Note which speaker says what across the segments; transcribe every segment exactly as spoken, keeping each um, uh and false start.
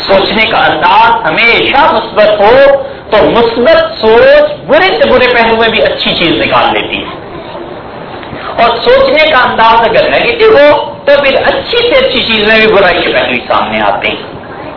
Speaker 1: سوچنے کا انداز ہمیشہ مثبت ہو تو مثبت سوچ برے سے برے پہلو میں بھی اچھی چیز نکال لیتی ہے، اور سوچنے کا انداز اگر نیگیٹو ہو تو پھر اچھی سے اچھی چیز میں بھی برائی کے پہلو سامنے آتے ہیں۔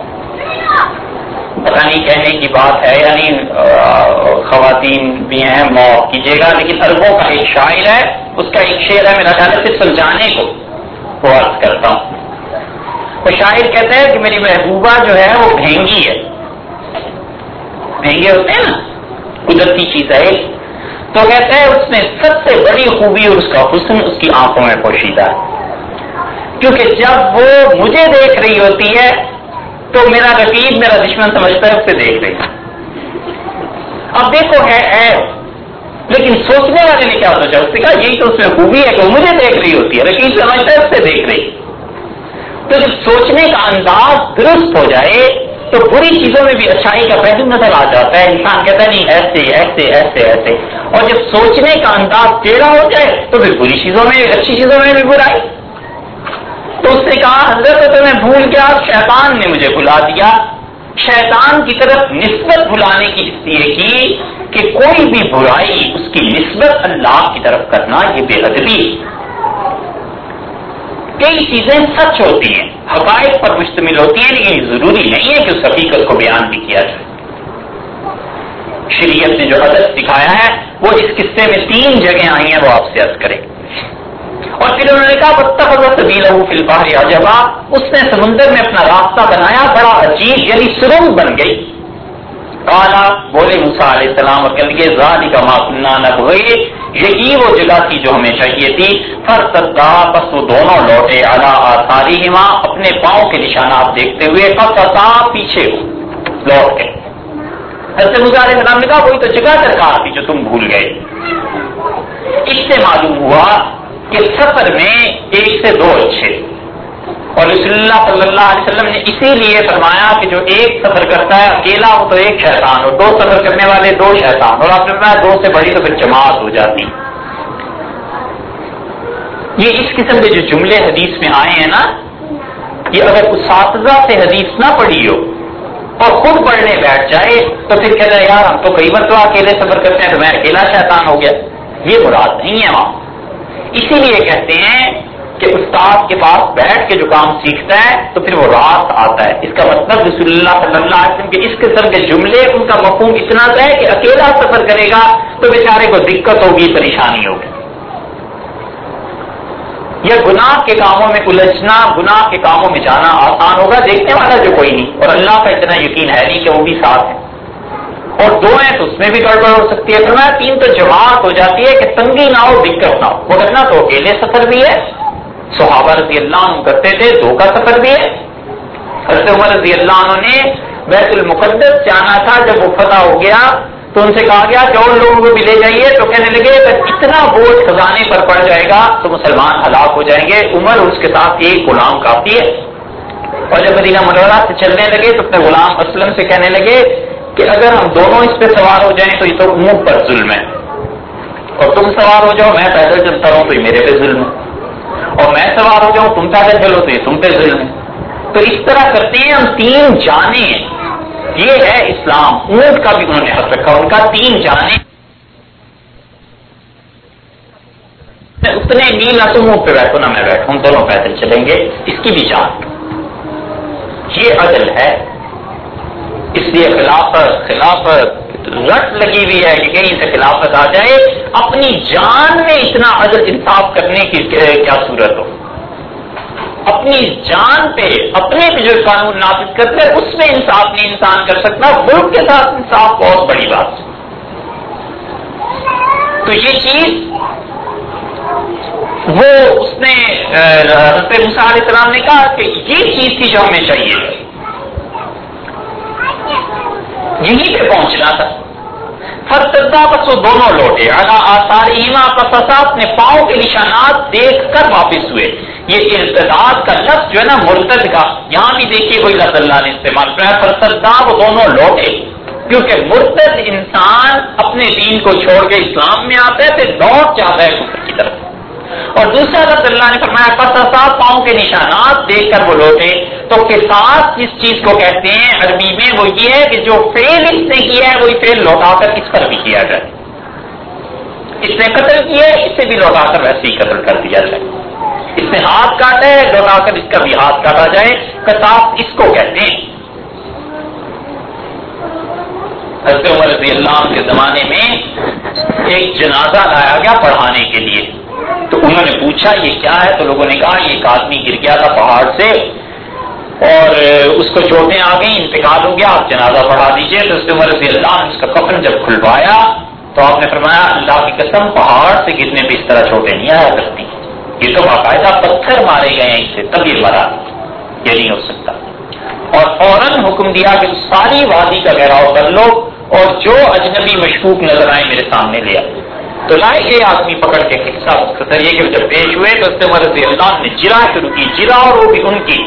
Speaker 1: پتہ نہیں کہنے کی بات ہے یعنی خواتین بھی ہیں معاف کیجیے گا، لیکن عربوں کا ایک شاعر ہے، اس کا ایک شعر ہے، میرا خیال ہے صرف سمجھانے کو وہ عرض کرتا ہوں۔ وہ شاعر کہتا ہے کہ میری محبوبہ جو ہے وہ بھینگی ہے، بھینگے ہوتے ہیں نا قدرتی چیز ہے، تو کہتا ہے اس میں سب سے بڑی خوبی اور اس کا حسن اس کی آنکھوں میں پوشیدہ ہے، کیونکہ جب وہ مجھے دیکھ رہی ہوتی ہے تو میرا رقیب میرا دشمن سمجھتا ہے اسے دیکھ رہی۔ اب دیکھو ہے عیب، لیکن سوچنے والے نے کیا سوچا، اس نے کہا یہی تو اس میں خوبی ہے کہ وہ مجھے دیکھ رہی ہوتی ہے، رقیب سمجھتا ہے اسے دیکھ رہی۔ تو جب سوچنے کا انداز درست ہو جائے تو بری چیزوں میں بھی اچھائی کا پہلو نظر آ جاتا ہے، انسان کہتا ہے نہیں ایسے ایسے ایسے ایسے، اور جب سوچنے کا انداز ٹیڑھا ہو جائے تو پھر بری چیزوں میں اچھی چیزوں میں بھی برائی۔ تو اس نے کہا حضرت تو میں بھول گیا، شیطان نے مجھے بھلا دیا۔ شیطان کی طرف نسبت بھلانے کی اس لیے کی کہ کوئی بھی برائی اس کی نسبت اللہ کی طرف کرنا یہ بے ادبی۔ کئی چیزیں سچ ہوتی ہیں، حقائق پر مشتمل ہوتی ہیں، لیکن ضروری نہیں ہے کہ اس حقیقت کو بیان بھی کیا جائے۔ شریعت نے جو ادب سکھایا ہے وہ اس قصے میں تین جگہ آئی ہیں، وہ آپ سے عرض کریں۔ اور پھر انہوں نے کہا واتخذ سبیلہ فی البحر عجبا، اس نے سمندر میں اپنا راستہ بنایا بڑا عجیب، یعنی سرنگ بن گئی۔ قالا بولے موسیٰ علیہ السلام اور کہنے لگے ذالک ما کنا نبغی، یہی وہ جگہ تھی جو ہمیں چاہیے تھی۔ فرتدا بس وہ دونوں لوٹے علی آثارہما، اپنے پاؤں کے نشانات دیکھتے ہوئے، قصصا پیچھے لوٹ گئے۔ حضرت موسیٰ علیہ السلام نے کہا وہی تو جگہ درکار تھی جو تم بھول گئے۔ اس سے معلوم ہوا کہ سفر میں ایک سے دو اچھے، اور رسول اللہ صلی اللہ علیہ وسلم نے اسی لیے فرمایا کہ جو ایک سفر کرتا ہے اکیلا وہ تو ایک شیطان، اور دو سفر کرنے والے دو شیطان، اور آپ نے فرمایا دو سے بڑی تو پھر جماعت ہو جاتی۔ یہ اس قسم کے جو جملے حدیث میں آئے ہیں نا، یہ اگر اساتذہ سے حدیث نہ پڑھی ہو اور خود پڑھنے بیٹھ جائے تو پھر کہتا ہے یار ہم تو کئی مرتبہ اکیلے سفر کرتے ہیں تو میں اکیلا شیطان ہو گیا، یہ مراد نہیں ہے وہاں۔ اسی لیے کہتے ہیں کہ استاد کے پاس بیٹھ کے جو کام سیکھتا ہے تو پھر وہ راست آتا ہے۔ اس کا مطلب رسول اللہ صلی اللہ علیہ وسلم کے اس قسم کے جملے ان کا مفہوم اتنا ہے کہ اکیلا سفر کرے گا تو بیچارے کو دقت ہوگی، پریشانی ہوگی، یا گناہ کے کاموں میں الجھنا، گناہ کے کاموں میں جانا آسان ہوگا، دیکھنے والا جو کوئی نہیں، اور اللہ کا اتنا یقین ہے نہیں کہ وہ بھی ساتھ ہے، اور دو ہیں تو اس میں بھی گڑبڑ ہو سکتی ہے۔ فرمایا تین تو جماعت ہو جاتی ہے کہ تنگی نہ ہو، دقت نہ ہو۔ وہ کرنا تو اکیلے سفر بھی ہے، صحابہ رضی اللہ عنہ کرتے تھے، دو کا سفر بھی ہے۔ حضرت عمر رضی اللہ عنہ نے بیت المقدس جانا تھا، جب وہ فتح ہو گیا تو ان سے کہا گیا کہ اور لوگوں کو بھی لے جائیے، تو کہنے لگے کہ اتنا بوجھ خزانے پر پڑ جائے گا تو مسلمان ہلاک ہو جائیں گے، عمر اس کے ساتھ ایک غلام کافی ہے۔ اور جب مدینہ منورہ سے چلنے لگے تو اپنے غلام اسلم سے کہنے لگے کہ اگر ہم دونوں اس پہ سوار ہو جائیں تو یہ تو منہ پر ظلم ہے، اور تم سوار ہو جاؤ میں پیدل چلتا رہوں تو یہ میرے پہ ظلم ہے، اور میں سوار ہو جاؤں تم پیدل چلو تو یہ تم پہ ظلم ہے۔ تو اس طرح کرتے ہیں ہم، تین جانیں، یہ ہے اسلام۔ اونٹ کا بھی انہوں نے حق رکھا، ان کا تین جانیں، اتنے میل نہ تم اونٹ پہ بیٹھو نہ میں بیٹھوں، ہم دونوں پیدل چلیں گے، اس کی بھی جان۔ یہ عدل ہے۔ اس لیے خلافت خلافت رٹ لگی ہوئی ہے کہ کہیں سے خلافت آ جائے، اپنی جان میں اتنا عدل انصاف کرنے کی کیا صورت ہو، اپنی جان پہ اپنے پہ جو قانون نافذ کرتے ہیں اس میں انصاف نہیں انسان کر سکتا، ملک کے ساتھ انصاف بہت بڑی بات ہے۔ تو یہ چیز وہ اس نے حضرت موسیٰ علیہ السلام نے کہا کہ یہ چیز تھی جو ہمیں چاہیے، یہیں پہ پہنچنا تھا۔ فرتدا بس وہ دونوں لوٹے علی آثارہما، قصصا اپنے پاؤں کے نشانات دیکھ کر واپس ہوئے۔ یہ ارتداد کا لفظ جو ہے نا مرتد کا، یہاں بھی دیکھیے وہی لفظ اللہ نے استعمال کیا، فرتدا وہ دونوں لوٹے، کیونکہ مرتد انسان اپنے دین کو چھوڑ کے اسلام میں آتا ہے پھر لوٹ جاتا ہے کفر کی طرف۔ اور دوسرا لفظ اللہ نے فرمایا قصصا، پاؤں کے نشانات دیکھ کر وہ لوٹے۔ تو قصاص جس چیز کو کہتے ہیں عربی میں وہ یہ ہے کہ جو فعل اس نے کیا ہے وہی فعل لوٹا کر اس پر بھی کیا جائے. اس نے قتل کیا ہے اسے بھی لوٹا کر ویسے ہی قتل کر دیا جائے. اس نے ہاتھ کاٹا ہے لوٹا کر اس کا بھی ہاتھ کاٹا جائے. قصاص اس کو کہتے ہیں. حضرت عمر رضی اللہ عنہ کے زمانے میں ایک جنازہ لایا گیا پڑھانے کے لیے. تو انہوں نے پوچھا یہ کیا ہے؟ تو لوگوں نے کہا یہ ایک آدمی گر گیا تھا پہاڑ سے اور اس کو چوٹیں آ گئی، انتقال ہو گیا، آپ جنازہ پڑھا دیجئے. تو حضرت عمر رضی اللہ عنہ اس کا کفن جب کھلوایا تو آپ نے فرمایا اللہ کی قسم پہاڑ سے گرنے پہ اس طرح چوٹیں نہیں آیا کرتی، یہ تو باقاعدہ پتھر مارے گئے ہیں اس سے تب یہ مرا، یہ نہیں ہو سکتا. اور فوراً حکم دیا کہ ساری وادی کا گھیراؤ کر لو اور جو اجنبی مشکوک نظر آئے میرے سامنے لے آئے. تو لائے گئے آدمی پکڑ کے قصہ ذریعے کے جب پیش ہوئے تو حضرت عمر رضی اللہ عنہ نے جرا شروع کی، جرا اور وہ بھی ان کی.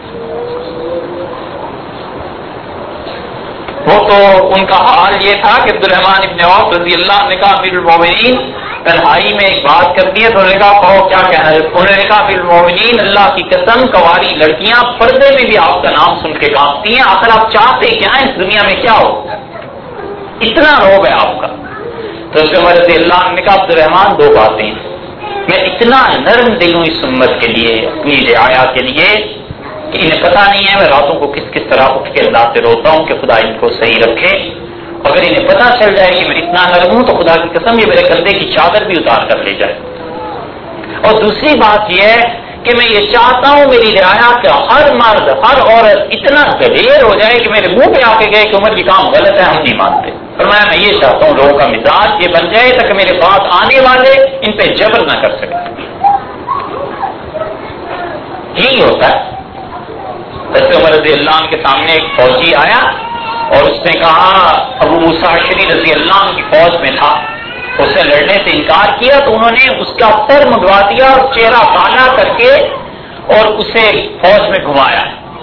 Speaker 1: وہ تو ان کا حال یہ تھا کہ عبد الرحمن ابن عوف رضی اللہ عنہ نے کہا امیر المومنین تنہائی میں ایک بات کر دی ہے. تو انہوں نے کہا کہو کیا کہنا ہے؟ انہوں نے کہا امیر المومنین اللہ کی قسم کنواری لڑکیاں پردے میں بھی آپ کا نام سن کے کانپتی ہیں، آخر آپ چاہتے کیا ہیں؟ اس دنیا میں کیا ہو اتنا روب ہے آپ کا؟ تو اس عمر رضی اللہ عنہ نے کہا عبد الرحمن دو باتیں ہیں، میں اتنا نرم دل ہوں اس امت کے لیے اپنی رعایا کے لیے کہ انہیں پتہ نہیں ہے میں راتوں کو کس کس طرح اٹھ کے اللہ سے روتا ہوں کہ خدا ان کو صحیح رکھے. اگر انہیں پتہ چل جائے کہ میں اتنا نرم ہوں تو خدا کی قسم یہ میرے کندھے کی چادر بھی اتار کر لے جائے. اور دوسری بات یہ ہے کہ میں یہ چاہتا ہوں میری رعایا کا ہر مرد ہر عورت اتنا دلیر ہو جائے کہ میرے منہ پہ آ کے گئے کہ عمر یہ کام غلط ہے ہم نہیں مانتے. فرمایا میں یہ چاہتا ہوں لوگوں کا مزاج یہ بن جائے تاکہ میرے پاس آنے والے ان پہ جبر نہ کر سکیں. یہی ہوتا ہے. حضرت عمر رضی اللہ عنہ کے سامنے ایک فوجی آیا اور اس نے کہا ابو موسیٰ اشعری رضی اللہ عنہ کی فوج میں تھا، اس نے لڑنے سے انکار کیا تو انہوں نے اس کا سر منڈوا دیا اور چہرہ کالا کر کے اور اسے فوج میں گھمایا.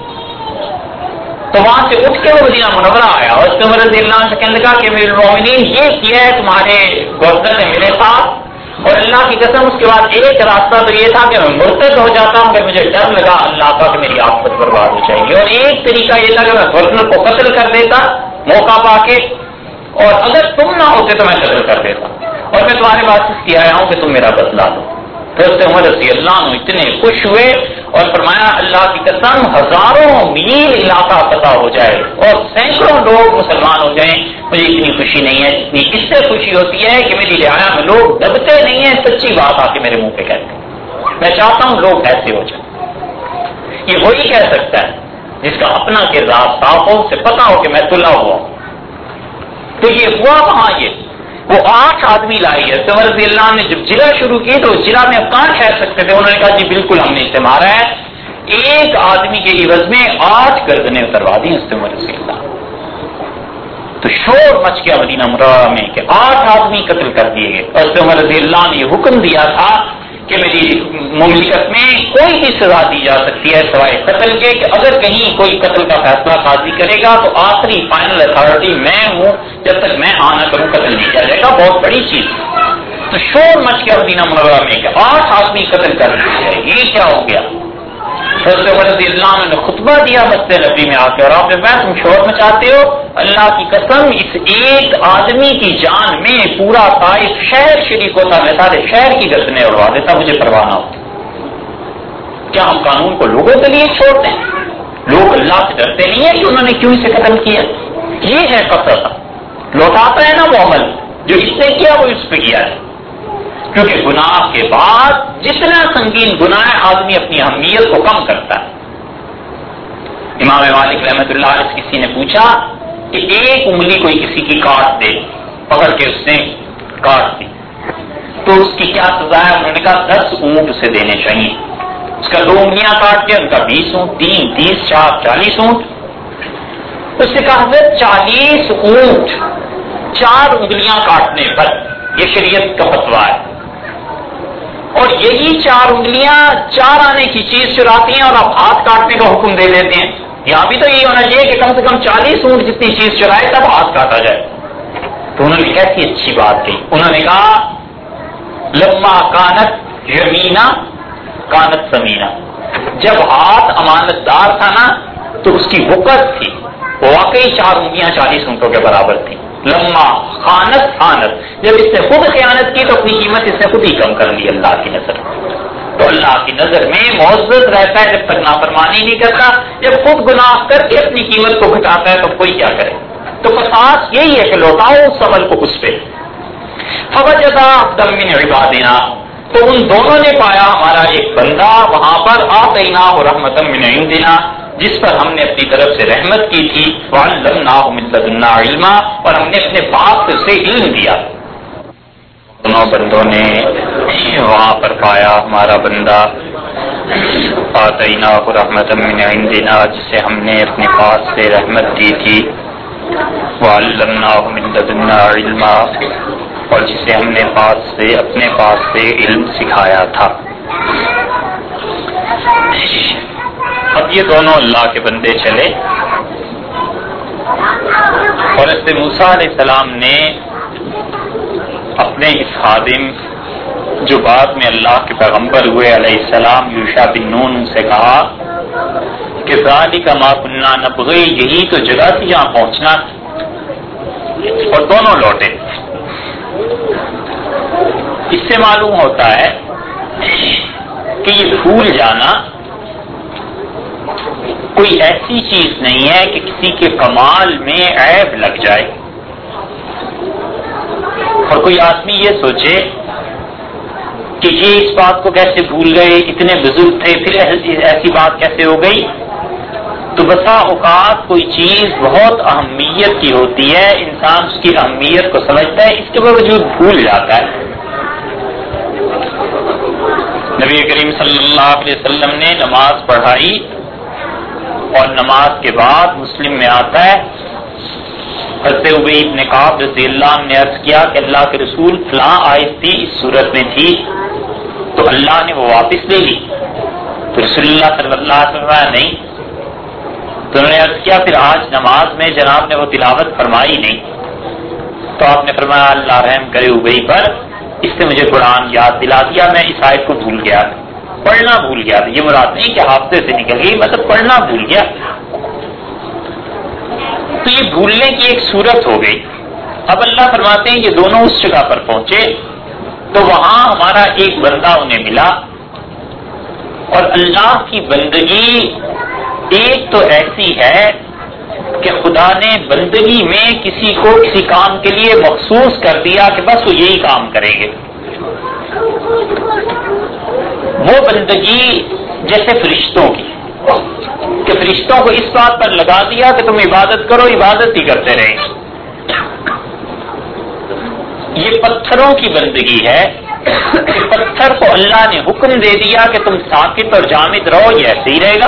Speaker 1: تو وہاں سے اٹھ کے وہ مدینہ منورہ آیا اور حضرت عمر رضی اللہ عنہ سے کہنے لگا کہ امیر المومنین یہ کیا ہے تمہارے گورنر نے میرے ساتھ، اور اللہ کی قسم اس کے بعد ایک راستہ تو یہ تھا کہ میں مرتد ہو جاتا ہوں کہ مجھے ڈر لگا اللہ کا کہ میری آفت برباد ہو جائے گی، اور ایک طریقہ یہ تھا کہ میں گورنر کو قتل کر دیتا موقع پا کے، اور اگر تم نہ ہوتے تو میں قتل کر دیتا، اور میں تمہارے پاس اس لیے آیا ہوں کہ تم میرا بدلا دو. تو حضرت عمر رضی اللہ عنہ اتنے خوش ہوئے اور فرمایا اللہ کی قسم ہزاروں میل علاقہ فتح ہو جائے اور سینکڑوں لوگ مسلمان ہو جائیں مجھے اتنی خوشی نہیں ہے جتنی اس سے خوشی ہوتی ہے کہ میری رعایا میں لوگ دبتے نہیں ہیں، سچی بات آ کے میرے منہ پہ کہتے ہیں. میں چاہتا ہوں لوگ ایسے ہو جائیں. یہ وہی کہہ سکتا ہے جس کا اپنا کردار صاف ہو، اسے پتا ہو کہ میں تلا ہوا ہوں. تو یہ ہوا وہاں یہ وہ آٹھ آدمی لائی ہے. عمر رضی اللہ عنہ نے جب جرا شروع کی تو جرا میں اب کہاں ٹھہر سکتے تھے، انہوں نے کہا جی بالکل ہم نے اسے مارا ہے. ایک آدمی کے عوض میں آٹھ گردنیں اتروا دی عمر رضی اللہ. تو شور مچ گیا مدینہ منورہ میں کہ آٹھ آدمی قتل کر دیے گئے. اور عمر رضی اللہ نے یہ حکم دیا تھا کہ میری مملکت میں کوئی بھی سزا دی جا سکتی ہے سوائے قتل کے، کہ اگر کہیں کوئی قتل کا فیصلہ قاضی کرے گا تو آخری فائنل اتھارٹی میں ہوں، جب تک میں آ نہ کروں قتل نہیں کیا جائے گا. بہت بڑی چیز. تو شور مچ گیا مدینہ منورہ میں کہ آٹھ آدمی قتل کر دیے، یہ کیا ہو گیا؟ حضرت عمر رضی اللہ عنہ نے خطبہ دیا مسجد نبوی میں آ کے اور آپ نے فرمایا تم شور مچاتے ہو، اللہ کی قسم اس ایک آدمی کی جان میں پورا طائف شہر شریک ہوتا، میں سارے شہر کی گردنیں اڑوا دیتا، مجھے پرواہ نہ ہوتی. کیا ہم قانون کو لوگوں کے لیے چھوڑتے ہیں؟ لوگ اللہ سے ڈرتے نہیں ہیں کہ انہوں نے کیوں اسے ختم کیا؟ یہ ہے قصص. لوٹاتا ہے نا وہ عمل جو اس نے کیا وہ اس پہ کیا ہے. کیونکہ گناہ کے بعد جتنا سنگین گناہ آدمی اپنی اہمیت کو کم کرتا ہے. امام مالک رحمۃ اللہ علیہ سے کسی نے پوچھا کہ ایک انگلی کوئی کسی کی کاٹ دے، پکڑ کے اس نے کاٹ دی تو اس کی کیا سزا ہے؟ انہوں نے کہا دس اونٹ اسے دینے چاہیے. اس کا دو انگلیاں کاٹ کے ان کا بیس اونٹ، تین تیس، چار چالیس اونٹ. اس نے کہا حضرت چالیس اونٹ چار انگلیاں کاٹنے پر، یہ شریعت کا فتویٰ ہے. اور یہی چار انگلیاں چار آنے کی چیز چراتی ہیں اور آپ ہاتھ کاٹنے کا حکم دے دیتے ہیں. یہاں بھی تو یہ ہونا چاہیے کہ کم سے کم چالیس اونٹ جتنی چیز چرائے تب ہاتھ کاٹا جائے. تو انہوں نے کیسی اچھی بات کہی. انہوں نے کہا لما کانت یمینا کانت سمینا، جب ہاتھ امانت دار تھا نا تو اس کی وقت تھی، وہ واقعی چار انگلیاں چالیس اونٹوں کے برابر تھی. لما خانت خانت، جب اس نے خود خیانت کی تو اپنی قیمت اس نے خود ہی کم کر لی اللہ کی نظر. تو اللہ کی نظر میں معزز رہتا ہے جب تک نافرمانی نہیں کرتا. جب خود گناہ کر کے اپنی قیمت کو گھٹاتا ہے تو کوئی کیا کرے. تو قصاص یہی ہے کہ لوٹاؤ اس عمل کو اس پہ. فوجدا عبدا من عبادنا، تو ان دونوں نے پایا ہمارا ایک بندہ وہاں پر، آتیناہ رحمتا من عندنا، جس پر ہم نے اپنی طرف سے رحمت کی تھی، وعلمناہ من لدنا علما، اور ہم نے اپنے پاس سے اسے علم دیا. دونوں بندوں نے وہاں پر پایا ہمارا بندہ آتیناہ رحمتا من عندنا، جسے ہم نے اپنے پاس سے رحمت دی تھی، وعلمناہ من لدنا علما، اور جسے ہم نے پاس سے اپنے پاس سے علم سکھایا تھا. اب یہ دونوں اللہ کے بندے چلے اور حضرت موسیٰ علیہ السلام نے اپنے اس خادم جو بعد میں اللہ کے پیغمبر ہوئے علیہ السلام یوشع بن نون سے کہا کہ ذالک ما کنا نبغی، یہی تو جگہ تھی جہاں پہنچنا تھا. اور دونوں لوٹے. اس سے معلوم ہوتا ہے کہ یہ بھول جانا کوئی ایسی چیز نہیں ہے کہ کسی کے کمال میں عیب لگ جائے. اور کوئی آدمی یہ سوچے کہ یہ اس بات کو کیسے بھول گئے، اتنے بزرگ تھے پھر ایسی بات کیسے ہو گئی. تو بسا اوقات کوئی چیز بہت اہمیت کی ہوتی ہے، انسان اس کی اہمیت کو سمجھتا ہے، اس کے باوجود بھول جاتا ہے. نبی کریم صلی اللہ علیہ وسلم نے نماز پڑھائی اور نماز کے بعد مسلم میں آتا ہے حضرت ابی بن کعب رضی اللہ عنہ نے عرض کیا کہ اللہ کے رسول فلاں آیت تھی اس صورت میں تھی تو اللہ نے وہ واپس لے لی. تو رسول اللہ صلی اللہ علیہ وسلم نہیں. تو انہوں نے عرض کیا پھر آج نماز میں جناب نے وہ تلاوت فرمائی نہیں. تو آپ نے فرمایا اللہ رحم کرے ابی پر، اس سے مجھے قرآن یاد دلا دیا، میں اس آیت کو بھول گیا تھا، پڑھنا بھول گیا تھا. یہ مراد نہیں کہ حافظے سے نکل گئی، مطلب پڑھنا بھول گیا. تو یہ بھولنے کی ایک صورت ہو گئی. اب اللہ فرماتے ہیں یہ دونوں اس جگہ پر پہنچے تو وہاں ہمارا ایک بندہ انہیں ملا. اور اللہ کی بندگی ایک تو ایسی ہے کہ خدا نے بندگی میں کسی کو کسی کام کے لیے مخصوص کر دیا کہ بس وہ یہی کام کریں گے. وہ بندگی جیسے فرشتوں کی کہ فرشتوں کو اس بات پر لگا دیا کہ تم عبادت کرو، عبادت ہی کرتے رہیں. یہ پتھروں کی بندگی ہے کہ پتھر کو اللہ نے حکم دے دیا کہ تم ساکت اور جامد رہو، یہ ایسے ہی رہے گا.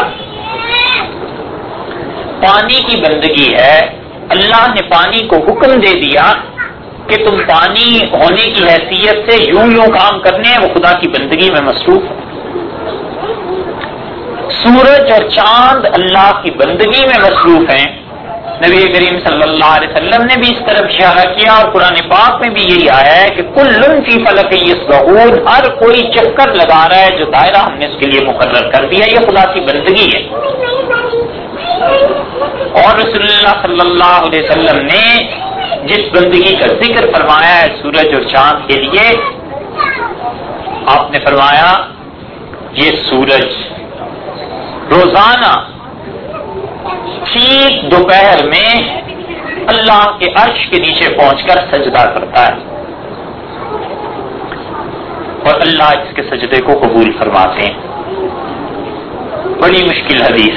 Speaker 1: پانی کی بندگی ہے، اللہ نے پانی کو حکم دے دیا کہ تم پانی ہونے کی حیثیت سے یوں یوں کام کرنے ہیں، وہ خدا کی بندگی میں مصروف. سورج اور چاند اللہ کی بندگی میں مصروف ہیں. نبی کریم صلی اللہ علیہ وسلم نے بھی اس طرف اشارہ کیا اور قرآن پاک میں بھی یہی آیا ہے کہ کل فی فلک یسبحون، ہر کوئی چکر لگا رہا ہے جو دائرہ ہم نے اس کے لیے مقرر کر دیا. یہ خدا کی بندگی ہے. اور رسول اللہ صلی اللہ علیہ وسلم نے جس بندگی کا ذکر فرمایا ہے سورج اور چاند کے لیے، آپ نے فرمایا یہ سورج روزانہ ٹھیک دوپہر میں اللہ کے عرش کے نیچے پہنچ کر سجدہ کرتا ہے اور اللہ اس کے سجدے کو قبول فرماتے ہیں. بڑی مشکل حدیث.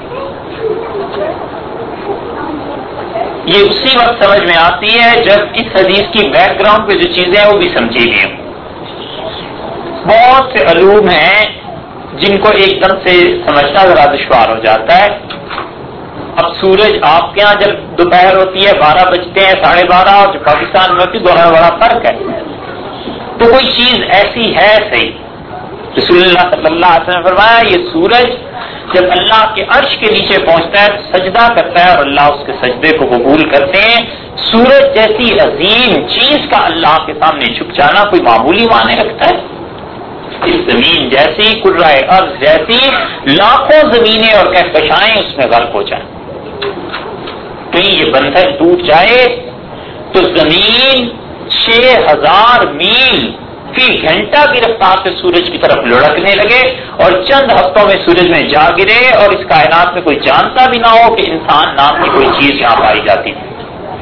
Speaker 1: یہ اسی وقت سمجھ میں آتی ہے جب اس حدیث کی بیک گراؤنڈ پہ جو چیزیں ہیں وہ بھی سمجھی گئی ہوں. بہت سے علوم ہیں جن کو ایک دم سے سمجھنا ذرا دشوار ہو جاتا ہے. اب سورج آپ کے یہاں جب دوپہر ہوتی ہے بارہ بجتے ہیں ساڑھے بارہ، اور جو پاکستان میں ہوتی ہے دونوں میں بڑا فرق ہے. تو کوئی چیز ایسی ہے صحیح. رسول اللہ صلی اللہ علیہ وسلم نے فرمایا یہ سورج جب اللہ کے عرش کے نیچے پہنچتا ہے سجدہ کرتا ہے اور اللہ اس کے سجدے کو قبول کرتے ہیں. سورج جیسی عظیم چیز کا اللہ کے سامنے جھک جانا کوئی معمولی معنی رکھتا ہے؟ اس زمین جیسی کرۂ ارض جیسی لاکھوں زمینیں اور کہکشائیں اس میں غرق ہو جائیں. کہیں یہ بندھن ٹوٹ جائے تو زمین چھ ہزار میل فی گھنٹہ کی رفتار سے سورج کی طرف لڑکنے لگے اور چند ہفتوں میں سورج میں جا گرے اور اس کائنات میں کوئی جانتا بھی نہ ہو کہ انسان نام کی کوئی چیز یہاں پائی جاتی تھی.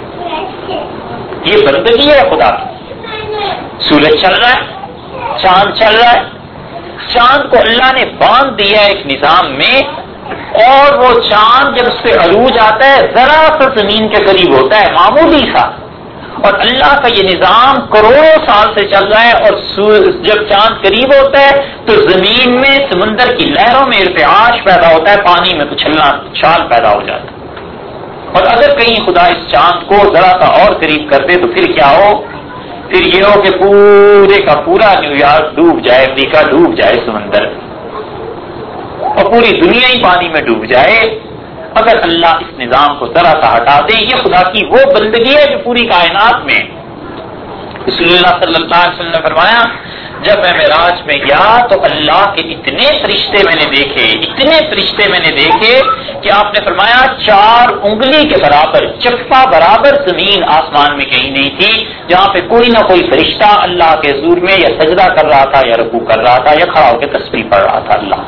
Speaker 1: یہ بندگی ہے خدا کی. سورج چل رہا ہے, چاند چل رہا ہے, چاند کو اللہ نے باندھ دیا ایک نظام میں, اور وہ چاند جب اس پہ عروج آتا ہے ذرا سا زمین کے قریب ہوتا ہے, معمولی سا, اور اللہ کا یہ نظام کروڑوں سال سے چل رہا ہے, اور جب چاند قریب ہوتا ہے تو زمین میں سمندر کی لہروں میں ارتعاش پیدا ہوتا ہے, پانی میں اچھلنا چھال پیدا ہو جاتا ہے. اور اگر کہیں خدا اس چاند کو ذرا سا اور قریب کر دے تو پھر کیا ہو, پھر یہ ہو کہ پورے کا پورا نیو یارک ڈوب جائے, امریکہ ڈوب جائے سمندر میں, اور پوری دنیا ہی پانی میں ڈوب جائے. اگر اللہ اس نظام کو ذرا سا ہٹا دے, یہ خدا کی وہ بندگی ہے جو پوری کائنات میں. رسول اللہ صلی اللہ علیہ وسلم نے فرمایا, جب میں معراج میں گیا تو اللہ کے اتنے فرشتے میں نے دیکھے, اتنے فرشتے میں نے دیکھے کہ آپ نے فرمایا چار انگلی کے برابر, چفا برابر زمین آسمان میں کہیں نہیں تھی جہاں پہ کوئی نہ کوئی فرشتہ اللہ کے حضور میں یا سجدہ کر رہا تھا یا رکوع کر رہا تھا یا کھڑا ہو کے تسبیح پڑھ رہا تھا اللہ.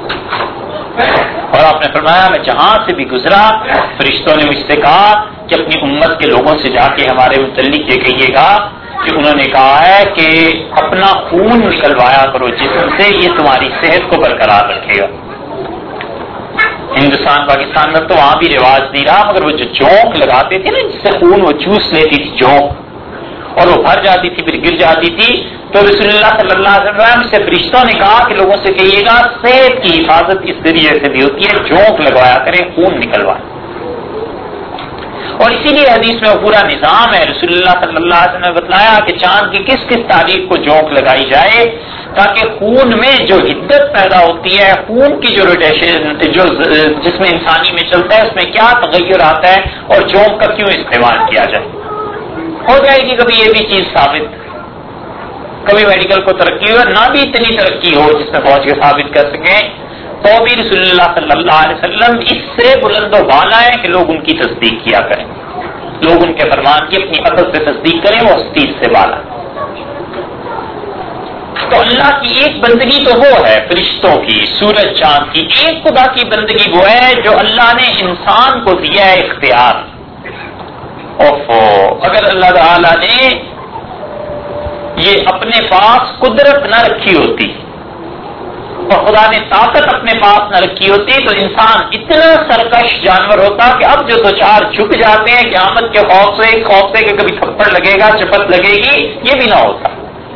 Speaker 1: اور آپ نے فرمایا میں جہاں سے بھی گزرا فرشتوں نے مجھ سے کہا کہ اپنی امت کے لوگوں سے جا کے ہمارے متعلق یہ کہیے گا کہ انہوں نے کہا ہے کہ اپنا خون نکلوایا کرو جسم سے, یہ تمہاری صحت کو برقرار رکھے گا. ہندوستان پاکستان میں تو وہاں بھی رواج نہیں رہا, مگر وہ جو جونک لگاتے تھے نا جس سے خون وہ چوس لیتی تھی جونک, اور وہ بھر جاتی تھی پھر گر جاتی تھی, تو رسول اللہ صلی اللہ علیہ وسلم سے فرشتوں نے کہا کہ لوگوں سے کہیے گا صحت کی حفاظت اس ذریعے سے بھی ہوتی ہے, جونک لگوایا کریں, خون نکلوائیں. اور اسی لیے حدیث میں وہ پورا نظام ہے. رسول اللہ صلی اللہ علیہ وسلم نے بتلایا کہ چاند کی کس کس تاریخ کو جونک لگائی جائے تاکہ خون میں جو حدت پیدا ہوتی ہے, خون کی جو روٹیشن جو جس میں انسانی میں چلتا ہے اس میں کیا تغیر آتا ہے اور جونک کا کیوں استعمال کیا جائے. ہو جائے گی کبھی یہ بھی چیز ثابت, کبھی میڈیکل کو ترقی ہو, نہ بھی اتنی ترقی ہو جس میں پہنچ کے ثابت کر سکیں, تو بھی رسول اللہ صلی اللہ علیہ وسلم اس سے بلند و بالا ہے کہ لوگ ان کی تصدیق کیا کریں, لوگ ان کے فرمان کی اپنی عقل سے تصدیق کریں, وہ حدیث سے بالا. تو اللہ کی ایک بندگی تو وہ ہے فرشتوں کی, سورج چاند کی. ایک خدا کی بندگی وہ ہے جو اللہ نے انسان کو دیا ہے اختیار. اوفو, اگر اللہ تعالی نے یہ اپنے پاس قدرت نہ رکھی ہوتی اور خدا نے طاقت اپنے پاس نہ رکھی ہوتی تو انسان اتنا سرکش جانور ہوتا کہ اب جو دو چار جھک جاتے ہیں قیامت کے خوف سے, خوف سے کہ کبھی تھپڑ لگے گا, چپت لگے گی, یہ بھی نہ ہوتا.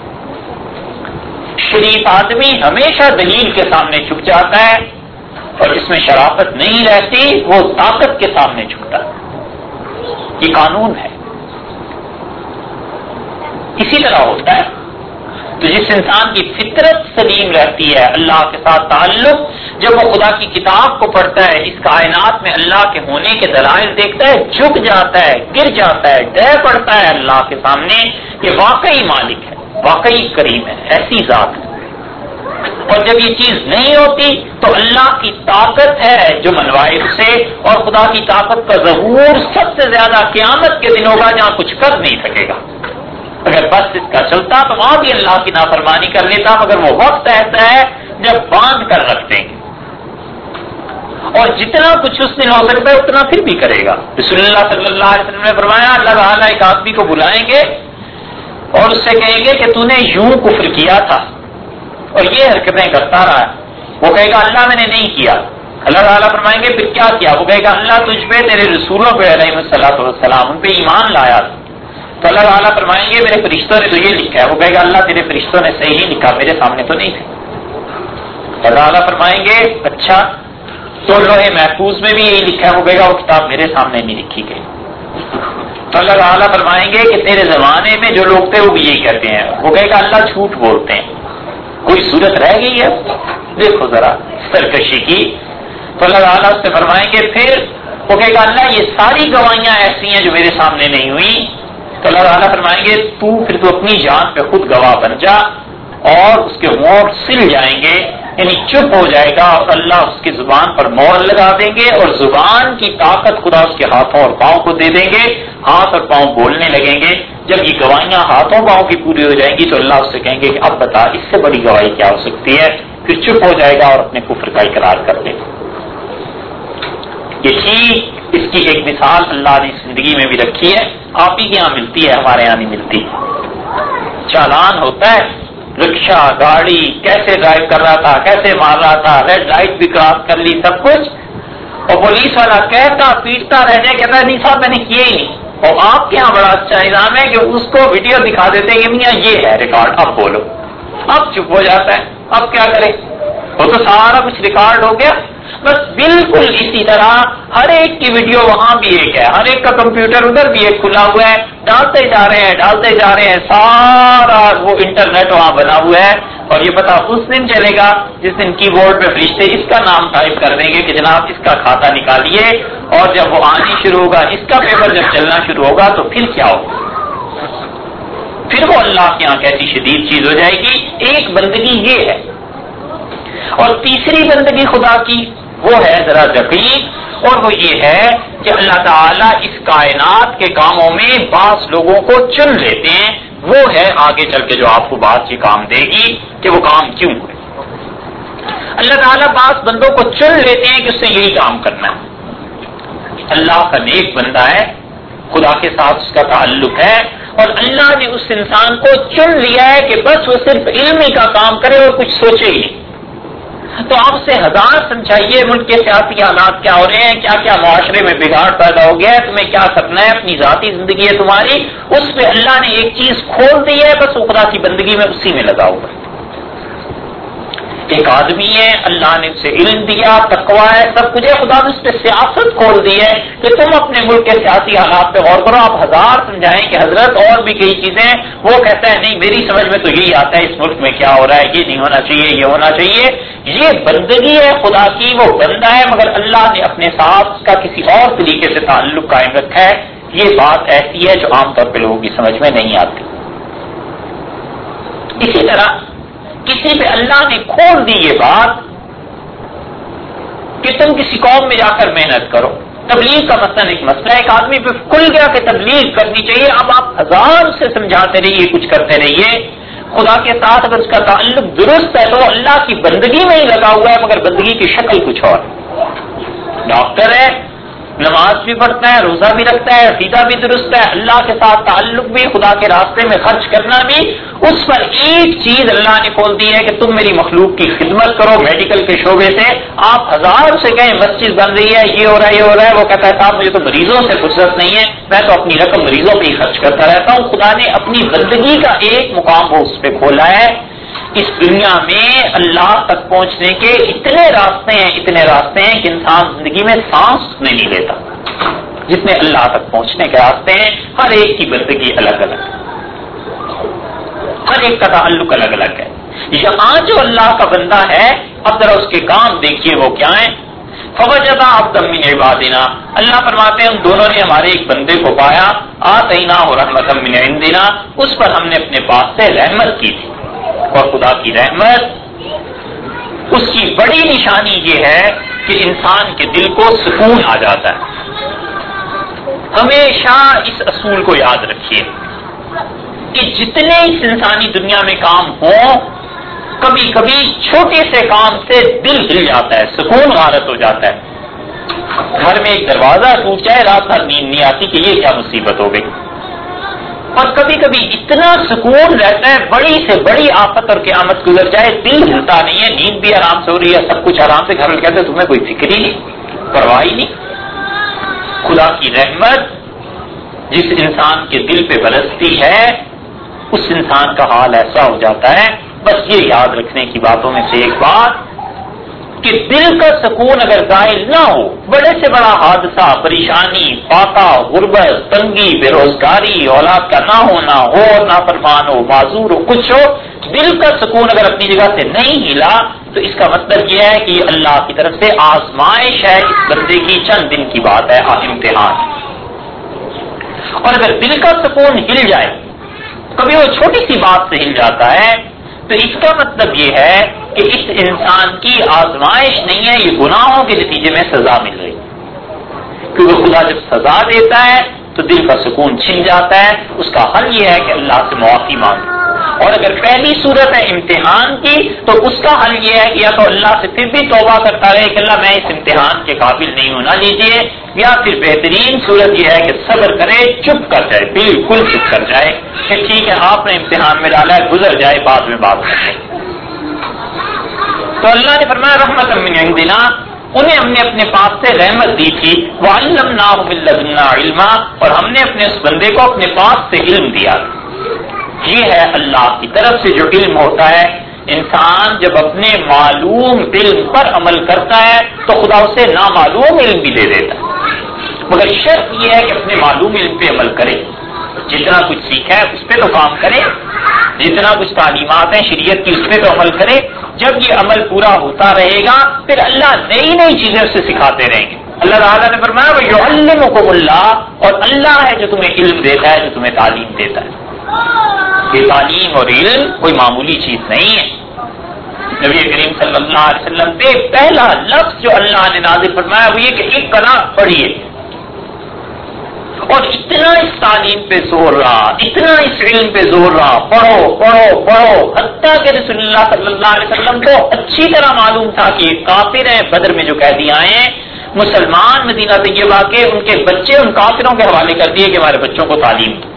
Speaker 1: شریف آدمی ہمیشہ دلیل کے سامنے جھک جاتا ہے, اور جس میں شرافت نہیں رہتی وہ طاقت کے سامنے جھکتا ہے. یہ قانون ہے. اسی طرح ہوتا ہے. تو جس انسان کی فطرت سلیم رہتی ہے, اللہ کے ساتھ تعلق, جب وہ خدا کی کتاب کو پڑھتا ہے, اس کائنات میں اللہ کے ہونے کے دلائل دیکھتا ہے, جھک جاتا ہے, گر جاتا ہے, ڈر پڑتا ہے اللہ کے سامنے کہ واقعی مالک ہے, واقعی کریم ہے, ایسی ذات ہے. اور جب یہ چیز نہیں ہوتی تو اللہ کی طاقت ہے جو منوائے اسے, اور خدا کی طاقت کا ظہور سب سے زیادہ قیامت کے دن ہوگا جہاں کچھ کر نہیں سکے گا. اگر بس اس کا چلتا تو وہاں بھی اللہ کی نافرمانی کر لیتا, مگر وہ وقت ایسا ہے جب باندھ کر رکھ دیں گے, اور جتنا کچھ اس دن ہو سکتا ہے اتنا پھر بھی کرے گا. رسول اللہ صلی اللہ علیہ وسلم نے فرمایا اللہ تعالیٰ ایک آدمی کو بلائیں گے اور اس سے کہیں گے کہ تو نے یوں کفر کیا تھا اور یہ حرکتیں کرتا رہا. وہ کہے گا اللہ میں نے نہیں کیا. اللہ تعالیٰ فرمائیں گے پھر کیا کیا؟ وہ کہے گا اللہ تجھ پہ, تیرے رسولوں پہ علیہ الصلوۃ والسلام, ان پہ ایمان لایا. تو اللہ تعالیٰ فرمائیں گے میرے فرشتوں نے تو یہ لکھا ہے. وہ کہے گا اللہ تیرے فرشتوں نے صحیح نہیں لکھا, میرے سامنے تو نہیں تھے. اللہ تعالیٰ فرمائیں گے اچھا تو لوہے محفوظ میں بھی یہی لکھا ہے. وہ کہے گا وہ کتاب میرے سامنے نہیں لکھی گئی. تو اللہ تعالیٰ فرمائیں گے کہ تیرے زمانے میں جو لوگ تھے وہ بھی یہی کہتے ہیں. وہ کہے گا اللہ جھوٹ بولتے ہیں, کوئی صورت رہ گئی ہے دیکھو ذرا سرکشی کی. تو اللہ تعالیٰ سے فرمائیں گے پھر وہ کہے گا اللہ یہ ساری گواہیاں ایسی ہیں جو میرے سامنے نہیں ہوئی. تو اللہ تعالیٰ فرمائیں گے تو پھر تو اپنی جان پہ خود گواہ بن جا, اور اس کے ہونٹ سل جائیں گے، یعنی چپ ہو جائے گا، اور اللہ اس کی زبان پر مہر لگا دیں گے، اور زبان کی طاقت خدا اس کے ہاتھوں اور پاؤں کو دے دیں گے، ہاتھ اور پاؤں بولنے لگیں گے۔ جب یہ گواہیاں ہاتھوں پاؤں کی پوری ہو جائیں گی تو اللہ اس سے کہیں گے کہ اب بتا اس سے بڑی گواہی کیا ہو سکتی ہے، پھر چپ ہو جائے گا اور اپنے کفر کا اقرار کر دے گا۔ یہ ٹھیک اس کی ایک مثال اللہ نے زندگی میں بھی رکھی ہے، آپ ہی کے یہاں ملتی ہے، ہمارے یہاں نہیں ملتی۔ چالان ہوتا ہے، رکشا گاڑی کیسے ڈرائیو کر رہا تھا، کیسے مار رہا تھا، ریڈ لائٹ بھی کراس کر لی، سب کچھ، اور پولیس والا کہتا پیٹتا رہ جائے، کہتا ہے نہیں صاحب میں نے کیا ہی نہیں، اور آپ کے یہاں بڑا اچھا نظام ہے کہ اس کو ویڈیو دکھا دیتے کہ میاں یہ ہے ریکارڈ، اب بولو، اب چپ ہو جاتا ہے، اب کیا کرے، وہ تو سارا کچھ ریکارڈ ہو گیا۔ بس بالکل اسی طرح ہر ایک کی ویڈیو وہاں بھی ایک ہے، ہر ایک کا کمپیوٹر ادھر بھی ایک کھلا ہوا ہے، ڈالتے جا رہے ہیں ڈالتے جا رہے ہیں، سارا وہ انٹرنیٹ وہاں بنا ہوا ہے، اور یہ پتا اس دن چلے گا جس دن کی بورڈ پہ فرشتے اس کا نام ٹائپ کر دیں گے کہ جناب اس کا کھاتا نکالیے، اور جب وہ آنی شروع ہوگا، اس کا پیپر جب چلنا شروع ہوگا تو پھر کیا ہوگا، پھر وہ اللہ کے یہاں کیسی شدید چیز ہو جائے گی۔ ایک بندگی یہ ہے، اور تیسری بندگی خدا کی وہ ہے ذرا دقیق، اور وہ یہ ہے کہ اللہ تعالیٰ اس کائنات کے کاموں میں بعض لوگوں کو چن لیتے ہیں، وہ ہے آگے چل کے جو آپ کو بات یہ کام دے گی کہ وہ کام کیوں ہوئے۔ اللہ تعالیٰ بعض بندوں کو چن لیتے ہیں کہ اس سے یہی کام کرنا ہے۔ اللہ کا نیک بندہ ہے، خدا کے ساتھ اس کا تعلق ہے، اور اللہ نے اس انسان کو چن لیا ہے کہ بس وہ صرف علم ہی کا کام کرے اور کچھ سوچے ہی نہیں۔ تو آپ سے ہزار سمجھائیے ملک کے سیاسی حالات کیا ہو رہے ہیں، کیا کیا معاشرے میں بگاڑ پیدا ہو گیا ہے، تمہیں کیا کرنا ہے، اپنی ذاتی زندگی ہے تمہاری، اس پہ اللہ نے ایک چیز کھول دی ہے، بس وہ خدا کی بندگی میں اسی میں لگا ہوا ہے۔ ایک آدمی ہے، اللہ نے اسے علم دیا، تقویٰ ہے، سب کچھ ہے، خدا نے اس پہ سیاست کھول دی ہے کہ تم اپنے ملک کے سیاسی حالات پہ غور کرو۔ آپ ہزار سمجھائیں کہ حضرت اور بھی کئی چیزیں، وہ کہتا ہے نہیں میری سمجھ میں تو یہی آتا ہے، اس ملک میں کیا ہو رہا ہے، یہ نہیں ہونا چاہیے، یہ ہونا چاہیے۔ یہ بندگی ہے خدا کی، وہ بندہ ہے مگر اللہ نے اپنے ساتھ اس کا کسی اور طریقے سے تعلق قائم رکھا ہے۔ یہ بات ایسی ہے جو عام طور پہ لوگوں کی سمجھ میں نہیں آتی۔ اسی طرح کسی پہ اللہ نے کھول دی یہ بات کہ تم کسی قوم میں جا کر محنت کرو، تبلیغ کا مثلا ایک مسئلہ ایک آدمی پہ کھل گیا کہ تبلیغ کرنی چاہیے، اب آپ ہزار سے سمجھاتے رہیے، کچھ کرتے رہیے، خدا کے ساتھ اگر اس کا تعلق درست ہے تو اللہ کی بندگی میں ہی لگا ہوا ہے، مگر بندگی کی شکل کچھ اور۔ ڈاکٹر ہے، نماز بھی پڑھتا ہے، روزہ بھی رکھتا ہے، عقیدہ بھی درست ہے، اللہ کے ساتھ تعلق بھی، خدا کے راستے میں خرچ کرنا بھی، اس پر ایک چیز اللہ نے کھول دی ہے کہ تم میری مخلوق کی خدمت کرو۔ میڈیکل کے شعبے سے آپ ہزار سے کہیں مسجد بن رہی ہے، یہ ہو رہا ہے یہ ہو رہا ہے، وہ کہتا ہے صاحب مجھے تو مریضوں سے فرصت نہیں ہے، میں تو اپنی رقم مریضوں پہ ہی خرچ کرتا رہتا ہوں۔ خدا نے اپنی بندگی کا ایک مقام وہ اس پہ کھولا ہے۔ اس دنیا میں اللہ تک پہنچنے کے اتنے راستے ہیں اتنے راستے ہیں کہ انسان زندگی میں سانس نہیں لیتا، جتنے اللہ تک پہنچنے کے راستے ہیں۔ ہر ایک کی بندگی الگ الگ ہے، ہر ایک کا تعلق الگ الگ ہے۔ یہاں جو اللہ کا بندہ ہے، اب ذرا اس کے کام دیکھیے وہ کیا ہیں۔ فوجدا عبدا من عبادنا، اللہ فرماتے ہیں ہم دونوں نے ہمارے ایک بندے کو پایا، آتیناہ رحمتا من عندنا، اس پر ہم نے اپنے پاس سے رحمت کی تھی۔ اور خدا کی رحمت، اس کی بڑی نشانی یہ ہے کہ انسان کے دل کو سکون آ جاتا ہے۔ ہمیشہ اس اصول کو یاد رکھیے کہ جتنے اس انسانی دنیا میں کام ہوں، کبھی کبھی چھوٹے سے کام سے دل ہل جاتا ہے، سکون غارت ہو جاتا ہے۔ گھر میں ایک دروازہ ٹوٹ جائے، رات بھر نیند نہیں آتی کہ یہ کیا مصیبت ہو گئی، اور کبھی کبھی اتنا سکون رہتا ہے، بڑی سے بڑی آفت اور قیامت گزر جائے، دل ہلتا نہیں ہے، نیند بھی آرام سے ہو رہی ہے، سب کچھ آرام سے، گھر میں کہتے ہیں تمہیں کوئی فکر ہی نہیں، پرواہ ہی نہیں۔ خدا کی رحمت جس انسان کے دل پہ برستی ہے، اس انسان کا حال ایسا ہو جاتا ہے۔ بس یہ یاد رکھنے کی باتوں میں سے ایک بات کہ دل کا سکون اگر زائل نہ ہو، بڑے سے بڑا حادثہ، پریشانی، فاقہ، غربت، تنگی، بے روزگاری، اولاد کا نہ ہونا، ہو نافرمان ہو، معذور ہو، کچھ ہو، دل کا سکون اگر اپنی جگہ سے نہیں ہلا تو اس کا مطلب یہ ہے کہ یہ اللہ کی طرف سے آزمائش ہے، اس بندے کی چند دن کی بات ہے، امتحان۔ اور اگر دل کا سکون ہل جائے، کبھی وہ چھوٹی سی بات سے ہل جاتا ہے، تو تو اس کا مطلب یہ ہے کہ اس انسان کی آزمائش نہیں ہے، یہ گناہوں کے نتیجے میں سزا مل رہی، کیونکہ خدا جب سزا دیتا ہے تو دل کا سکون چھن جاتا ہے. اس کا حل یہ ہے کہ اللہ سے معافی مانگے، اور اگر پہلی صورت ہے امتحان کی تو اس کا حل یہ ہے کہ یا تو اللہ سے پھر بھی توبہ کرتا رہے کہ اللہ میں اس امتحان کے قابل نہیں ہونا لیجیے، یا پھر بہترین صورت یہ ہے کہ صبر کرے، چپ کر جائے، بالکل چپ کر جائے کہ ٹھیک ہے آپ نے امتحان میں ڈالا ہے، گزر جائے، بعد میں بات کریں. تو اللہ نے فرمایا رحمت من عندنا، انہیں ہم نے اپنے پاس سے رحمت دی تھی، وعلمناہ من لدنا علما، اور ہم نے اپنے اس بندے کو اپنے پاس سے علم دیا. یہ ہے اللہ کی طرف سے جو علم ہوتا ہے. انسان جب اپنے معلوم علم پر عمل کرتا ہے تو خدا اسے نامعلوم علم بھی دے دیتا ہے، مگر شرط یہ ہے کہ اپنے معلوم علم پہ عمل کرے. جتنا کچھ سیکھا ہے اس پہ تو کام کرے، جتنا کچھ تعلیمات ہیں شریعت کی اس پہ تو عمل کرے. جب یہ عمل پورا ہوتا رہے گا پھر اللہ نئی نئی چیزیں اسے سکھاتے رہیں گے. اللہ تعالیٰ نے فرمایا وَيُعَلِّمُكُمُ اللَّهُ، اور اللہ ہے جو تمہیں علم دیتا ہے، جو تمہیں تعلیم دیتا ہے. یہ تعلیم اور علم کوئی معمولی چیز نہیں ہے. نبی کریم صلی اللہ علیہ وسلم پہ پہلا لفظ جو اللہ نے نازل فرمایا وہ یہ کہ اقرأ پڑھیے، اور اتنا اس تعلیم پہ زور رہا، اتنا اس علم پہ زور رہا، پڑھو پڑھو پڑھو، حتیٰ کہ رسول اللہ صلی اللہ علیہ وسلم کو اچھی طرح معلوم تھا کہ یہ کافر ہیں، بدر میں جو قیدی آئے ہیں مسلمان مدینہ طیبہ کے، ان کے بچے ان کافروں کے حوالے کر دیے کہ ہمارے بچوں کو تعلیم دو.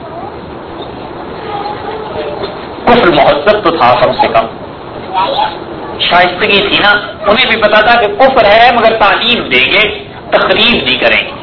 Speaker 1: کفر مہذب تو تھا، کم سے کم شائستگی تھی نا، انہیں بھی پتا تھا کہ کفر ہے مگر تعلیم دیں گے، تقریب نہیں کریں گے.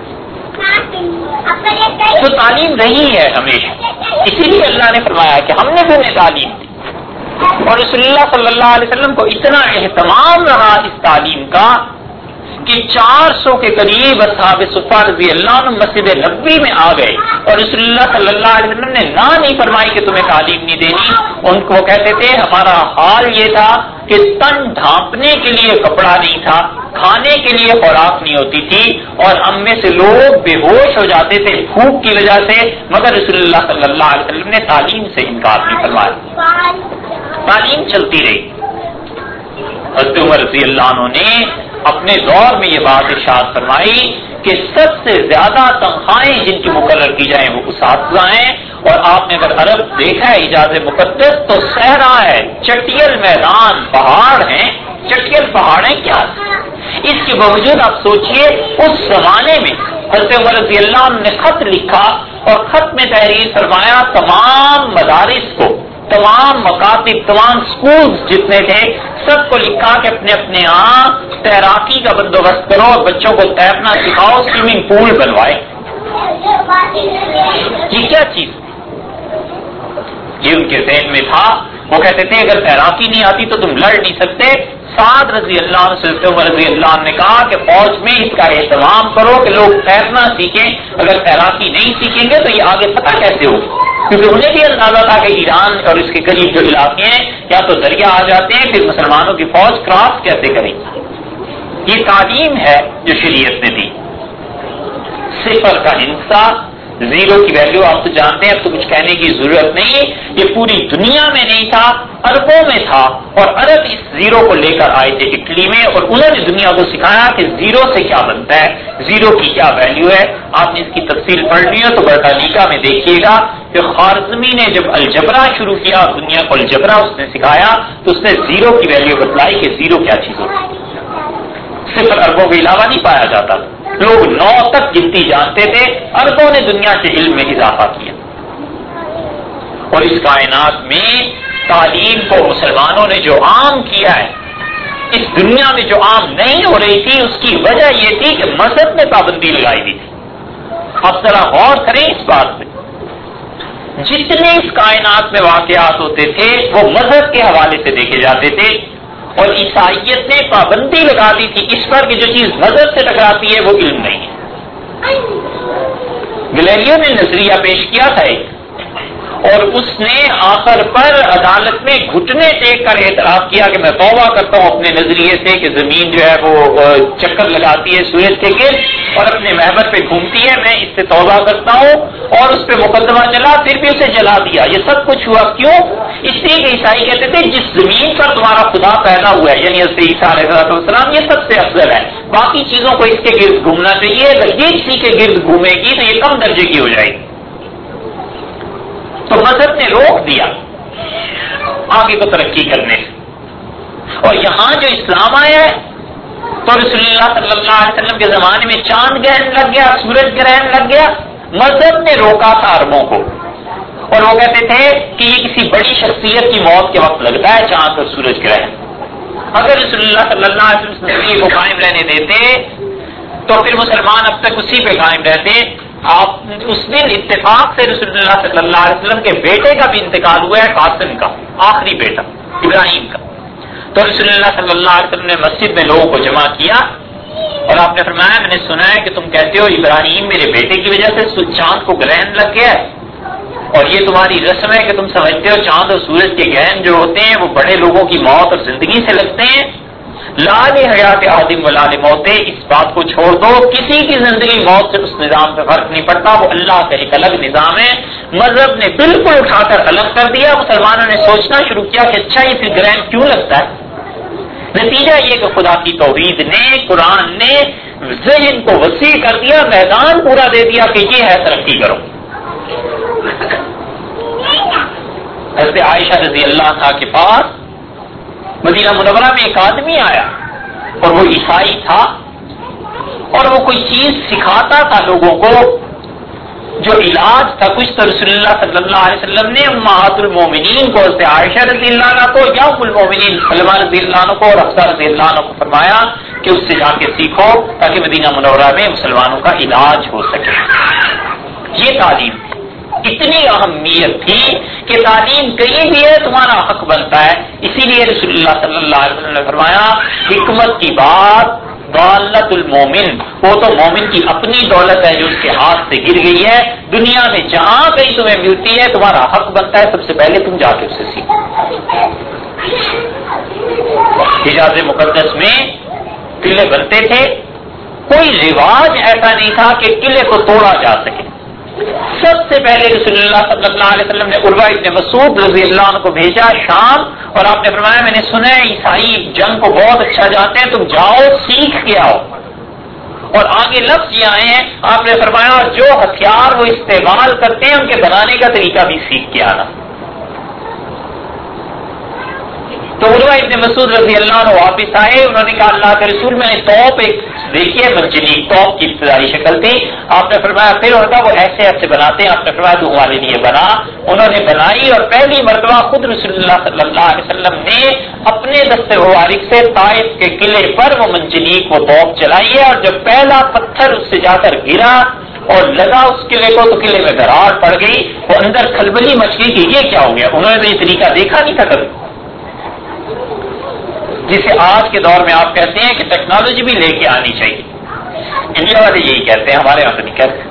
Speaker 1: تو تعلیم رہی ہے ہمیشہ، اسی لیے اللہ نے فرمایا کہ ہم نے بھی انہیں تعلیم دی. اور رسول اللہ صلی اللہ علیہ وسلم کو اتنا اہتمام رہا اس تعلیم کا کہ چار سو کے قریب اصحاب صفہ رضی اللہ عنہ مسجد نبوی میں آ گئے، اور رسول اللہ صلی اللہ علیہ وسلم نے نہ نہیں فرمائی کہ تمہیں تعلیم نہیں دینی. ان کو کہتے تھے ہمارا حال یہ تھا کہ تن ڈھانپنے کے لیے کپڑا نہیں تھا، کھانے کے لیے خوراک نہیں ہوتی تھی، اور ہم میں سے لوگ بے ہوش ہو جاتے تھے بھوک کی وجہ سے، مگر رسول اللہ صلی اللہ علیہ وسلم نے تعلیم سے انکار نہیں فرمایا. تعلیم چلتی رہی. حضرت عمر رضی اللہ عنہ نے اپنے دور میں یہ بات ارشاد فرمائی کہ سب سے زیادہ تنخواہیں جن کی مقرر کی جائیں وہ اساتذہ ہیں. اور آپ نے اگر عرب دیکھا ہے اجاز مقدس تو صحرا ہے، چٹیل میدان، پہاڑ ہیں. چٹیل پہاڑیں کیا، اس کے باوجود آپ سوچئے اس زمانے میں حضرت عمر رضی اللہ عنہ نے خط لکھا اور خط میں تحریر فرمایا تمام مدارس کو، تمام مکاتب، تمام سکولز جتنے تھے سب کو لکھا کہ اپنے اپنے ہاں تیراکی کا بندوبست کرو اور بچوں کو تیرنا سکھاؤ، سوئمنگ پول بنوائے. یہ کیا چیز، یہ ان کے ذہن میں تھا. وہ کہتے تھے اگر تیراکی نہیں آتی تو تم لڑ نہیں سکتے. سعد رضی اللہ عنہ سے عمر رضی اللہ عنہ نے کہا کہ فوج میں اس کا اہتمام کرو کہ لوگ تیرنا سیکھیں، اگر تیراکی نہیں سیکھیں گے تو یہ آگے پتہ کیسے ہوگا، کیونکہ انہیں بھی اندازہ تھا کہ ایران اور اس کے قریب جو علاقے ہیں یا تو دریا آ جاتے ہیں، پھر مسلمانوں کی فوج کراس کیسے کریں گی. یہ تعلیم ہے جو شریعت نے دی. صفر کا ہنسا، زیرو کی ویلیو آپ تو جانتے ہیں، اب تو کچھ کہنے کی ضرورت نہیں. یہ پوری دنیا میں نہیں تھا، عربوں میں تھا، اور عرب اس زیرو کو لے کر آئے تھے اٹلی میں، اور انہوں نے دنیا کو سکھایا کہ زیرو سے کیا بنتا ہے، زیرو کی کیا ویلیو ہے. آپ نے اس کی تفصیل پڑھنی ہے تو برٹانیکا میں دیکھیے گا کہ خوارزمی نے جب الجبرا شروع کیا، دنیا کو الجبرا اس نے سکھایا تو اس نے زیرو کی ویلیو بتلائی کہ زیرو کیا چیز ہوتی ہے. صفر اربوں کے علاوہ نہیں پایا جاتا. لوگ نو تک گنتی جانتے تھے، اربوں نے دنیا کے علم میں اضافہ کیا. اور اس کائنات میں تعلیم کو مسلمانوں نے جو عام کیا ہے، اس دنیا میں جو عام نہیں ہو رہی تھی اس کی وجہ یہ تھی کہ مذہب نے پابندی لگائی دی تھی. اب ذرا غور کریں اس بات پہ. جتنے اس کائنات میں واقعات ہوتے تھے وہ مذہب کے حوالے سے دیکھے جاتے تھے، اور عیسائیت نے پابندی لگا دی تھی اس پر کہ جو چیز مذہب سے ٹکراتی ہے وہ علم نہیں ہے. گلیلیو نے نظریہ پیش کیا تھا ایک، اور اس نے آخر پر عدالت میں گھٹنے ٹیک کر اعتراف کیا کہ میں توبہ کرتا ہوں اپنے نظریے سے کہ زمین جو ہے وہ چکر لگاتی ہے سورج کے گرد اور اپنے محور پہ گھومتی ہے، میں اس سے توبہ کرتا ہوں. اور اس پہ مقدمہ چلا، پھر بھی اسے جلا دیا. یہ سب کچھ ہوا کیوں؟ اس لیے کہ عیسائی کہتے تھے جس زمین پر تمہارا خدا پیدا ہوا ہے یعنی حضرت عیسیٰ علیہ السلام یہ سب سے افضل ہے، باقی چیزوں کو اس کے گرد گھومنا چاہیے، اگر یہ کسی کے گرد گھومے گی تو یہ کم درجے کی ہو جائے گی۔ تو مذہب نے روک دیا آگے کو ترقی کرنے سے، اور یہاں جو اسلام آیا ہے تو رسول اللہ صلی اللہ علیہ وسلم کے زمانے میں چاند گرہن لگ گیا، سورج گرہن لگ گیا، مذہب نے روکا تھا عربوں کو، اور وہ کہتے تھے کہ یہ کسی بڑی شخصیت کی موت کے وقت لگتا ہے چاند اور سورج گرہن۔ اگر رسول اللہ صلی اللہ علیہ وسلم زندگی کو قائم رہنے دیتے تو پھر مسلمان اب تک اسی پہ قائم رہتے۔ آپ اس دن اتفاق سے رسول اللہ صلی اللہ علیہ وسلم کے بیٹے کا بھی انتقال ہوا ہے، قاسم کا آخری بیٹا ابراہیم کا، تو رسول اللہ صلی اللہ علیہ وسلم نے مسجد میں لوگوں کو جمع کیا اور آپ نے فرمایا میں نے سنا ہے کہ تم کہتے ہو ابراہیم میرے بیٹے کی وجہ سے چاند کو گرہن لگ گیا ہے، اور یہ تمہاری رسم ہے کہ تم سمجھتے ہو چاند اور سورج کے گہن جو ہوتے ہیں وہ بڑے لوگوں کی موت اور زندگی سے لگتے ہیں۔ لال حیات آدم و لال موت، اس بات کو چھوڑ دو، کسی کی زندگی موت سے اس نظام پہ فرق نہیں پڑتا، وہ اللہ کا ایک الگ نظام ہے۔ مذہب نے بالکل اٹھا کر الگ کر دیا، مسلمانوں نے سوچنا شروع کیا کہ اچھا یہ پھر گرہن کیوں لگتا ہے۔ نتیجہ یہ کہ خدا کی توحید نے، قرآن نے ذہن کو وسیع کر دیا، میدان پورا دے دیا کہ یہ ہے ترقی کرو۔ حضرت عائشہ رضی اللہ عنہا کے پاس مدینہ منورہ میں ایک آدمی آیا اور وہ عیسائی تھا اور وہ کوئی چیز سکھاتا تھا لوگوں کو جو علاج تھا کچھ، تو رسول اللہ صلی اللہ علیہ وسلم نے امہات المومنین کو حضرت عائشہ رضی اللہ عنہ کو یا ام المومنین سلمہ رضی اللہ عنہ کو اور حفصہ رضی اللہ عنہ کو فرمایا کہ اس سے جا کے سیکھو تاکہ مدینہ منورہ میں مسلمانوں کا علاج ہو سکے۔ یہ تعلیم اتنی اہمیت تھی کہ تعلیم کہیں بھی ہے تمہارا حق بنتا ہے، اسی لیے رسول اللہ صلی اللہ علیہ وسلم نے فرمایا حکمت کی بات دولت المومن، وہ تو مومن کی اپنی دولت ہے جو اس کے ہاتھ سے گر گئی ہے، دنیا میں جہاں کہیں تمہیں ملتی ہے تمہارا حق بنتا ہے سب سے پہلے تم جا کے اس سے سیکھو۔ حجاز مقدس میں قلعے بنتے تھے، کوئی رواج ایسا نہیں تھا کہ قلعے کو توڑا جا سکے۔ سب سے پہلے رسول اللہ صلی اللہ علیہ وسلم نے عروہ ابن مسعود رضی اللہ عنہ کو بھیجا شام، اور آپ نے فرمایا میں نے سنا ہے عیسائی جنگ کو بہت اچھا جانتے ہیں، تم جاؤ سیکھ کے آؤ۔ اور آگے لفظ یہ آئے ہیں، آپ نے فرمایا جو ہتھیار وہ استعمال کرتے ہیں ان کے بنانے کا طریقہ بھی سیکھ کے آنا۔ تو عروہ ابن مسعود رضی اللہ عنہ واپس آئے، انہوں نے کہا اللہ کے رسول میں نے توپ ایک دیکھیے منجنیق توپ کی ابتدائی شکل تھی، آپ نے فرمایا پھر انہوں نے کہا وہ ایسے ایسے بناتے ہیں، آپ نے فرمایا تو ہمارے لیے بنا، انہوں نے بنائی اور پہلی مرتبہ خود رسول اللہ صلی اللہ علیہ وسلم نے اپنے دست مبارک سے طائف کے قلعے پر وہ منجنیق وہ توپ چلائی ہے، اور جب پہلا پتھر اس سے جا کر گرا اور لگا اس قلعے کو تو قلعے میں دراڑ پڑ گئی، وہ اندر کھلبلی مچ گئی کہ یہ کیا ہو گیا، انہوں نے تو یہ طریقہ دیکھا نہیں تھا کبھی، جسے آج کے دور میں آپ کہتے ہیں کہ ٹیکنالوجی بھی لے کے آنی چاہیے۔ انڈیا والے یہی کہتے ہیں، ہمارے یہاں تو نہیں کہتے۔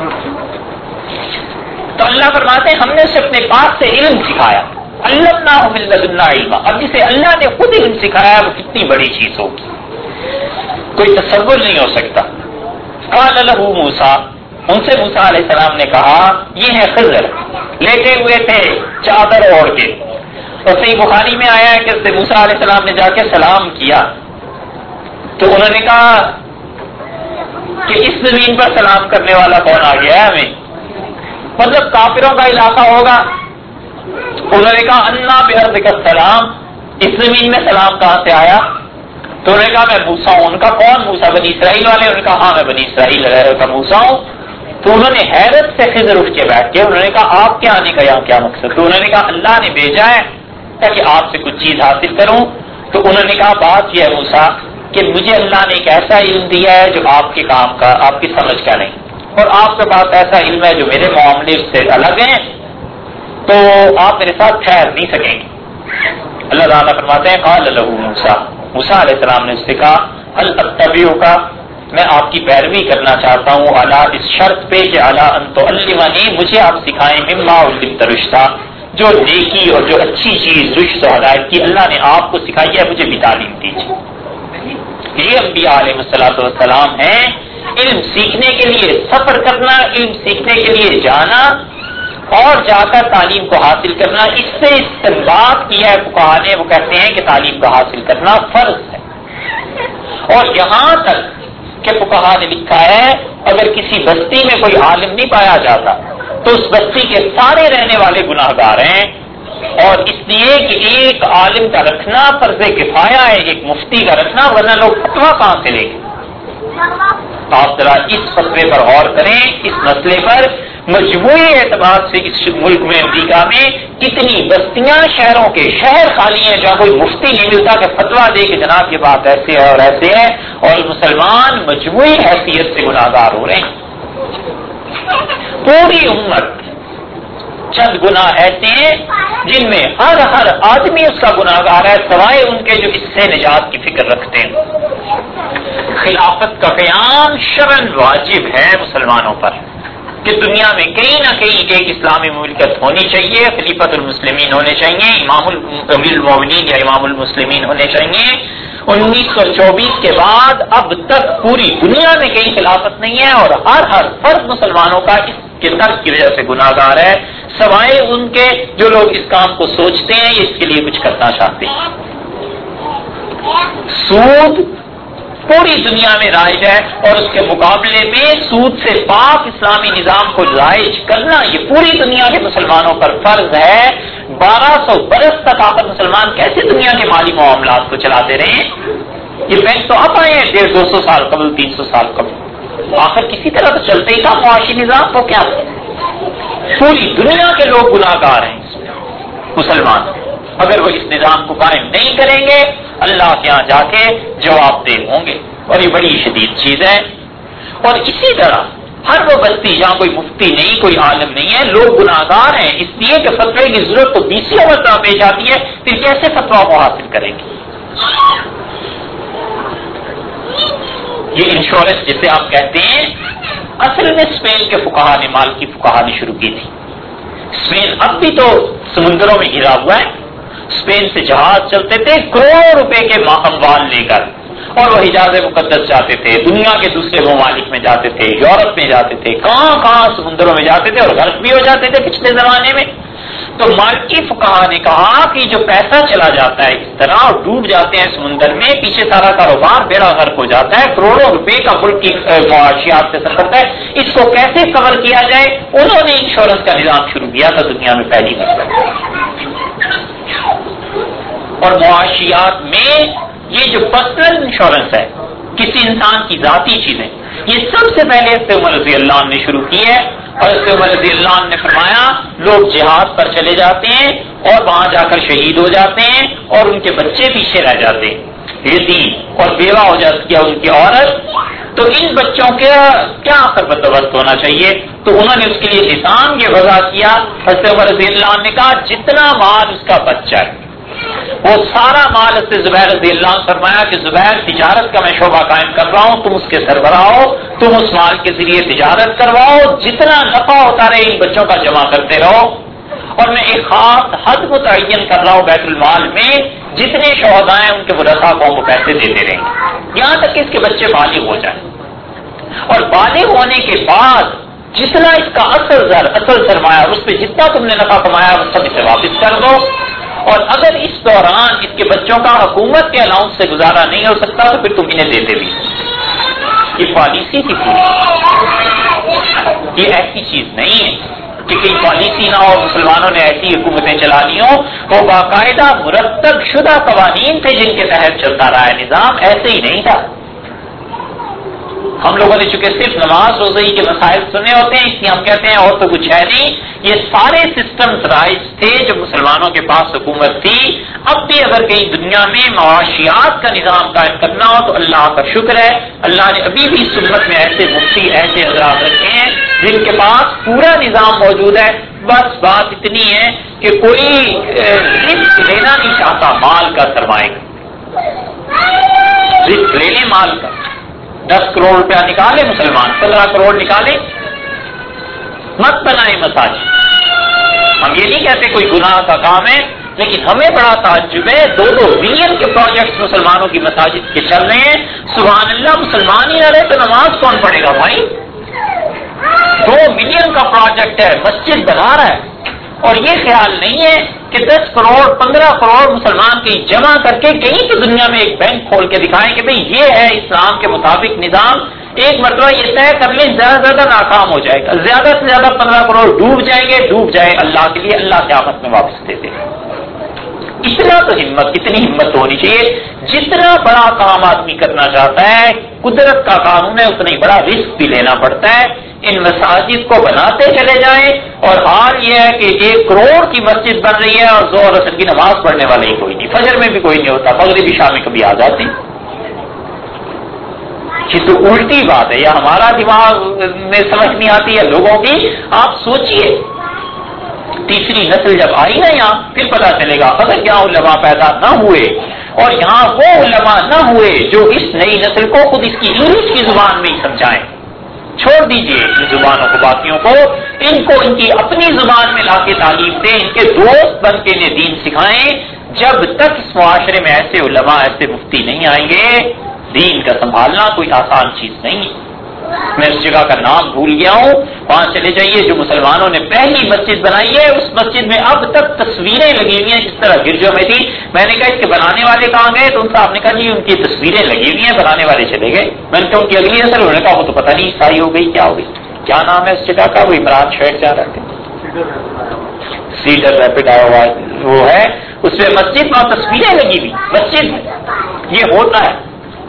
Speaker 1: تو اللہ فرماتے ہیں ہم نے اسے اپنے پاس سے علم سکھایا، علمناہ من لدنا علما، اب جسے اللہ نے خود علم سکھایا وہ کتنی بڑی چیز ہوگی، کوئی تصور نہیں ہو سکتا۔ قال لہ موسیٰ، ان سے موسیٰ علیہ السلام نے کہا، یہ ہے خضر، لیٹے ہوئے تھے چادر اوڑھ کے، اور صحیح بخاری میں آیا ہے کہ موسیٰ علیہ السلام نے جا کے سلام کیا تو انہوں نے کہا کہ اس زمین پر سلام کرنے والا کون آ گیا ہے ہمیں، مطلب کافروں کا علاقہ ہوگا۔ انہوں نے کہا انا بارضک السلام، اس زمین میں سلام کہاں سے آیا؟ تو انہوں نے کہا میں موسیٰ ہوں۔ ان کا کون موسیٰ؟ بنی اسرائیل والے؟ انہوں نے کہا ہاں میں بنی اسرائیل کا موسیٰ ہوں۔ تو انہوں نے حیرت سے خضر اٹھ کے بیٹھ کے انہوں نے کہا آپ کے آنے کا یہاں کیا مقصد؟ تو انہوں نے کہا اللہ نے بھیجا ہے تاکہ آپ سے کچھ چیز حاصل کروں۔ تو انہوں نے کہا بات یہ ہے موسیٰ کہ مجھے اللہ نے ایک ایسا علم دیا ہے جو آپ کے کام کا، آپ کی سمجھ کا نہیں، اور آپ کے پاس ایسا علم ہے جو میرے معاملے سے الگ ہے، تو آپ میرے ساتھ ٹھہر نہیں سکیں گے۔ اللہ تعالیٰ فرماتے ہیں قال لہ موسیٰ، موسیٰ علیہ السلام نے اس سے کہا هل اتبعک، میں آپ کی پیروی کرنا چاہتا ہوں، علی اس شرط پہ کہ علی ان تعلمنی، مجھے آپ سکھائیں، مما علمت رشدا، جو نیکی اور جو اچھی چیز رشد و ہدایت کی اللہ نے آپ کو سکھائی ہے مجھے بھی تعلیم دیجیے۔ یہ انبیاء علیہ الصلوۃ والسلام ہیں، علم سیکھنے کے لیے سفر کرنا، علم سیکھنے کے لیے جانا، اور جا کر تعلیم کو حاصل کرنا، اس سے استنباط کیا ہے فقہا نے، وہ کہتے ہیں کہ تعلیم کو حاصل کرنا فرض ہے۔ اور یہاں تک کہ فقہا نے لکھا ہے اگر کسی بستی میں کوئی عالم نہیں پایا جاتا تو اس بستی کے سارے رہنے والے گناہگار ہیں، اور اس لیے کہ ایک عالم کا رکھنا فرض کفایہ ہے، ایک مفتی کا رکھنا، ورنہ لوگ فتویٰ کہاں سے لیں گے؟ آپ ذرا اس فتوے پر غور کریں، اس مسئلے پر مجموعی اعتبار سے اس ملک میں امریکہ میں کتنی بستیاں شہروں کے شہر خالی ہیں جہاں کوئی مفتی نہیں ملتا کہ فتویٰ دے کہ جناب یہ بات ایسے ہے اور ایسے ہے، اور مسلمان مجموعی حیثیت سے گناہگار ہو رہے ہیں۔ پوری امت چند گناہ ایسے ہیں جن میں ہر ہر آدمی اس کا گناہگار ہے سوائے ان کے جو اس سے نجات کی فکر رکھتے ہیں۔ خلافت کا قیام شرعاً واجب ہے مسلمانوں پر کہ دنیا میں کہیں نہ کہیں ایک اسلامی مملکت ہونی چاہیے، خلیفۃ المسلمین ہونے چاہیے، امام امیر المومنین یا امام المسلمین ہونے چاہیے۔ انیس سو چوبیس کے بعد اب تک پوری دنیا میں کہیں خلافت نہیں ہے، اور ہر ہر فرد مسلمانوں کا اس کے ترک کی وجہ سے گناہگار ہے سوائے ان کے جو لوگ اس کام کو سوچتے ہیں یا اس کے لیے کچھ کرنا چاہتے ہیں۔ سود پوری دنیا میں رائج ہے، اور اس کے مقابلے میں سود سے پاک اسلامی نظام کو رائج کرنا یہ پوری دنیا کے مسلمانوں پر فرض ہے۔ بارہ سو برس تک آخر مسلمان کیسے دنیا کے مالی معاملات کو چلاتے رہے؟ یہ بینک تو اب آئے ہیں ڈیڑھ دو سو سال قبل، تین سو سال قبل، آخر کسی طرح تو چلتے ہی تھا معاشی نظام، تو کیا پوری دنیا کے لوگ گناہگار ہیں اس میں مسلمان، اگر وہ اس نظام کو قائم نہیں کریں گے اللہ کے یہاں جا کے جواب دہ ہوں گے، اور یہ بڑی شدید چیز ہے۔ اور اسی طرح ہر وہ بستی جہاں کوئی مفتی نہیں، کوئی عالم نہیں ہے، لوگ گناہگار ہیں اس لیے کہ فتوے کی ضرورت تو بیسوں مرتبہ پیش آتی ہے، پھر کیسے فتوا کو حاصل کریں گے؟ یہ انشورنس جسے آپ کہتے ہیں، اصل میں اسپین کے فقہا نے، مالکی فقہا نے شروع کی تھی۔ اسپین اب بھی تو سمندروں میں گھرا ہوا ہے، اسپین سے جہاز چلتے تھے کروڑوں روپے کے اموال لے کر، اور وہ حجاز مقدس جاتے تھے، دنیا کے دوسرے ممالک میں جاتے تھے، یورپ میں جاتے تھے، کہاں کہاں سمندروں میں جاتے تھے، اور غرق بھی ہو جاتے تھے پچھلے زمانے میں۔ تو مالکی فقہا نے کہا کہ جو پیسہ چلا جاتا ہے اس طرح اور ڈوب جاتے ہیں سمندر میں، پیچھے سارا کاروبار بیڑا غرق ہو جاتا ہے، کروڑوں روپے کا ملک کی معاشیات سے سفر ہے، اس کو کیسے کور کیا جائے؟ انہوں نے انشورنس کا نظام شروع کیا تھا دنیا میں پہلی مرتبہ۔ اور معاشیات میں یہ جو پرسنل انشورنس ہے، کسی انسان کی ذاتی چیزیں، یہ سب سے پہلے حضرت عمر رضی اللہ عنہ نے شروع کی ہے، اور حضرت عمر رضی اللہ عنہ نے فرمایا لوگ جہاد پر چلے جاتے ہیں اور وہاں جا کر شہید ہو جاتے ہیں، اور ان کے بچے پیچھے رہ جاتے ہیں، یتیم اور بیوہ ہو جاتی ہے ان کی عورت، تو ان بچوں کا کیا آخر بندوبست ہونا چاہیے؟ تو انہوں نے اس کے لیے نظام یہ وضع کیا۔ حضرت عمر رضی اللہ عنہ نے کہا جتنا مال اس کا بچہ ہے وہ سارا مال سے زبیر رضی اللہ عنہ فرمایا کہ زبیر تجارت کا میں شعبہ قائم کر رہا ہوں، تم اس کے سربراہ ہو، تم اس مال کے ذریعے تجارت کرواؤ، جتنا نفع ہوتا رہے ان بچوں کا جمع کرتے رہو، اور میں ایک خاص حد متعین کر رہا ہوں بیت المال میں، جتنے شہداء ہیں ان کے ورثاء کو وہ پیسے دیتے رہیں گے یہاں تک کہ اس کے بچے بالغ ہو جائیں، اور بالغ ہونے کے بعد جتنا اس کا اصل زر اصل سرمایہ اس پہ جتنا تم نے نفع کمایا وہ سب اسے واپس کر دو، اور اگر اس دوران اس کے بچوں کا حکومت کے الاؤنس سے گزارا نہیں ہو سکتا تو پھر تم انہیں دیتے بھی۔ یہ پالیسی تھی پوری، یہ ایسی چیز نہیں ہے کہ کہیں پالیسی نہ ہو، مسلمانوں نے ایسی حکومتیں چلا لی ہوں، وہ باقاعدہ مرتب شدہ قوانین تھے جن کے تحت چلتا رہا ہے نظام، ایسے ہی نہیں تھا۔ ہم لوگوں نے چونکہ صرف نماز روزی کے مسائل سنے ہوتے ہیں اس لیے ہم کہتے ہیں اور تو کچھ ہے نہیں، یہ سارے سسٹمز رائج تھے جو مسلمانوں کے پاس حکومت تھی۔ اب بھی اگر کہیں دنیا میں معاشیات کا نظام قائم کرنا ہو تو اللہ کا شکر ہے، اللہ نے ابھی بھی اس امت میں ایسے مفتی ایسے حضرات رکھے ہیں جن کے پاس پورا نظام موجود ہے، بس بات اتنی ہے کہ کوئی رسک لینا نہیں چاہتا مال کا، سرمایہ کا رسک لے لے، مال کا دس کروڑ روپیہ نکالے مسلمان، پندرہ کروڑ نکالے، مت بنائے مساجد۔ ہم یہ نہیں کہتے کوئی گناہ کا کام ہے، لیکن ہمیں بڑا تعجب ہے دو دو بلین کے پروجیکٹس مسلمانوں کی مساجد کے چل رہے ہیں، سبحان اللہ، مسلمان ہی نہ رہے تو نماز کون پڑھے گا بھائی؟ دو ملین کا پروجیکٹ ہے، مسجد بنا رہا ہے، اور یہ خیال نہیں ہے کہ دس کروڑ پندرہ کروڑ مسلمان کہیں جمع کر کے کہیں کی دنیا میں ایک بینک کھول کے دکھائیں کہ بھئی یہ ہے اسلام کے مطابق نظام، ایک مرتبہ یہ طے کر لیں زیادہ سے زیادہ ناکام ہو جائے گا، زیادہ سے زیادہ پندرہ کروڑ ڈوب جائیں گے، ڈوب جائے اللہ کے لیے، اللہ قیامت میں واپس دے دے۔ اتنا تو ہمت، اتنی ہمت ہونی چاہیے، جتنا بڑا کام آدمی کرنا چاہتا ہے قدرت کا قانون ہے اتنا ہی بڑا رسک بھی لینا پڑتا ہے۔ ان مساجد کو بناتے چلے جائیں، اور حال یہ ہے کہ ایک کروڑ کی مسجد بن رہی ہے اور ظہر اثر کی نماز پڑھنے والے ہی کوئی نہیں، فجر میں بھی کوئی نہیں ہوتا، مغربی شام میں کبھی آ جاتی۔ یہ تو الٹی بات ہے، یا ہمارا دماغ میں سمجھ نہیں آتی ہے لوگوں کی۔ آپ سوچئے تیسری نسل جب آئی نا یہاں، پھر پتا چلے گا اگر یہاں علماء پیدا نہ ہوئے اور یہاں وہ علماء نہ ہوئے جو اس نئی نسل کو خود اس کی انگلش کی زبان میں ہی سمجھائیں۔ چھوڑ دیجئے ان زبانوں کو، باقیوں کو، ان کو ان کی اپنی زبان میں لا کے تعلیم دیں، ان کے دوست بن کے انہیں دین سکھائیں۔ جب تک اس معاشرے میں ایسے علماء، ایسے مفتی نہیں آئیں گے، دین کا سنبھالنا کوئی آسان چیز نہیں ہے۔ میں اس جگہ کا نام بھول گیا ہوں، وہاں چلے جائیے، جو مسلمانوں نے پہلی مسجد بنائی ہے اس مسجد میں اب تک تصویریں لگی ہوئی ہیں جس طرح گرجوں میں تھی۔ میں نے کہا اس کے بنانے والے کہاں گئے تو ان صاحب نے کہا جی ان کی تصویریں لگی ہوئی ہیں، بنانے والے چلے گئے۔ میں نے کہا ان کی اگلی نسل، انہوں نے کہا وہ تو پتہ نہیں عیسائی ہو گئی کیا ہو گئی۔ کیا نام ہے اس جگہ کا؟ وہ عمران شیخ جا رہے تھے، سیڈر ریپڈ آیا ہوا وہ ہے، اس میں مسجد میں تصویریں لگی ہوئی مسجد میں۔ یہ ہوتا ہے،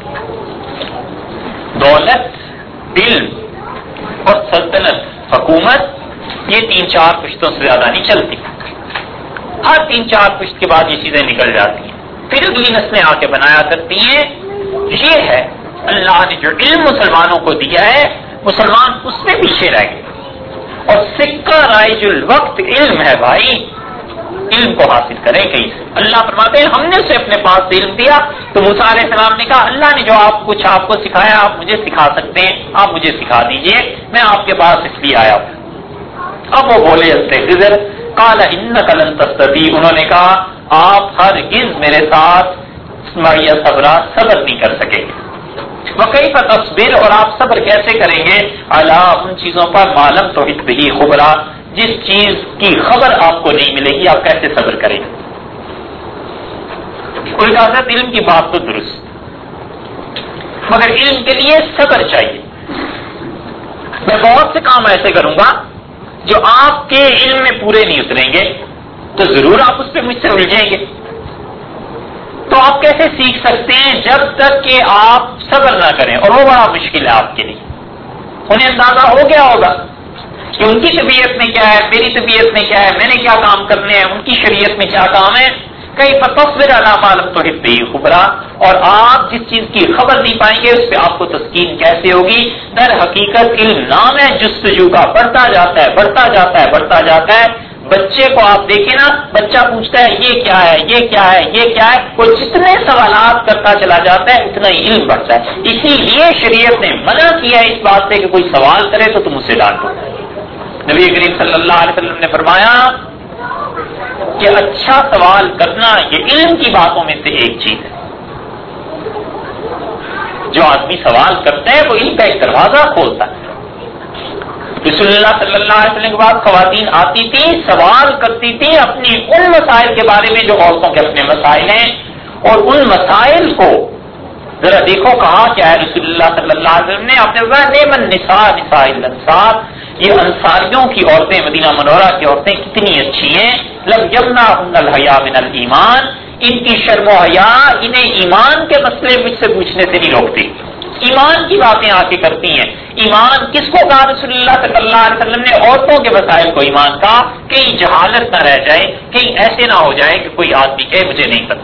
Speaker 1: دولت، علم اور سلطنت، حکومت، یہ تین چار پشتوں سے زیادہ نہیں چلتی، ہر تین چار پشت کے بعد یہ چیزیں نکل جاتی ہیں، پھر اگلی نسلیں آ کے بنایا کرتی ہیں۔ یہ ہے اللہ نے جو علم مسلمانوں کو دیا ہے، مسلمان اس میں پیچھے رہ گئے، اور سکہ رائج الوقت علم ہے بھائی، علم کو حاصل کریں کہیں سے۔ اللہ فرماتے ہیں ہم نے اسے اپنے پاس سے علم دیا، تو موسیٰ علیہ السلام نے کہا اللہ نے جو آپ کچھ آپ کو سکھایا آپ مجھے سکھا سکتے ہیں، آپ مجھے سکھا دیجئے، میں آپ کے پاس اس لیے آیا ہوں۔ اب وہ بولے خضر قال انک لن تستطیع، انہوں نے کہا آپ ہرگز میرے ساتھ معیہ صبرا صبر نہیں کر سکیں گے۔ وکیف تصبر، اور آپ صبر کیسے کریں گے، علی ان چیزوں پر معلوم توحید بھی خبرا، جس چیز کی خبر آپ کو نہیں ملے گی آپ کیسے صبر کریں گے۔ حضرت علم کی بات تو درست، مگر علم کے لیے صبر چاہیے۔ میں بہت سے کام ایسے کروں گا جو آپ کے علم میں پورے نہیں اتریں گے، تو ضرور آپ اس پہ مجھ سے الجھیں گے۔ تو آپ کیسے سیکھ سکتے ہیں جب تک کہ آپ صبر نہ کریں، اور وہ بڑا مشکل ہے آپ کے لیے۔ انہیں اندازہ ہو گیا ہوگا کہ ان کی طبیعت میں کیا ہے، میری طبیعت میں کیا ہے، میں نے کیا کام کرنے ہیں، ان کی شریعت میں کیا کام ہے۔ کئی فتصبر علی ما لم تحط به خبرا، اور آپ جس چیز کی خبر نہیں پائیں گے اس پہ آپ کو تسکین کیسے ہوگی۔ در حقیقت علم نام ہے جستجو کا، بڑھتا جاتا ہے بڑھتا جاتا ہے بڑھتا جاتا ہے۔ بچے کو آپ دیکھیں نا، بچہ پوچھتا ہے یہ کیا ہے یہ کیا ہے یہ کیا ہے، وہ جتنے سوالات کرتا چلا جاتا ہے اتنا ہی علم بڑھتا ہے۔ اسی لیے شریعت نے منع کیا ہے اس بات سے کہ کوئی سوال کرے تو تم اسے ڈانٹو۔ نبی کریم صلی اللہ علیہ وسلم نے فرمایا کہ اچھا سوال کرنا یہ علم کی باتوں میں سے ایک چیز ہے۔ جو آدمی سوال کرتا ہے وہ علم کا ایک دروازہ کھولتا ہے۔ رسول اللہ صلی اللہ علیہ وسلم کے بعد خواتین آتی تھی، سوال کرتی تھی اپنی ان مسائل کے بارے میں جو عورتوں کے اپنے مسائل ہیں، اور ان مسائل کو ذرا دیکھو کہا کیا ہے رسول اللہ صلی اللہ علیہ وسلم نے، آپ نے فرمایا نعم النساء نساء الانصار، یہ انصاریوں کی عورتیں، مدینہ منورہ کی عورتیں کتنی اچھی ہیں، لم یمنعهن الحیاء من الایمان، ان کی شرم و حیا انہیں ایمان کے مسئلے مجھ سے پوچھنے سے نہیں روکتی، ایمان کی باتیں آ کے کرتی ہیں۔ ایمان کس کو کہا رسول اللہ صلی اللہ علیہ وسلم نے؟ عورتوں کے مسائل کو ایمان کہا، کہیں جہالت نہ رہ جائے، کہیں ایسے نہ ہو جائے کہ کوئی آدمی کہے مجھے نہیں پتا۔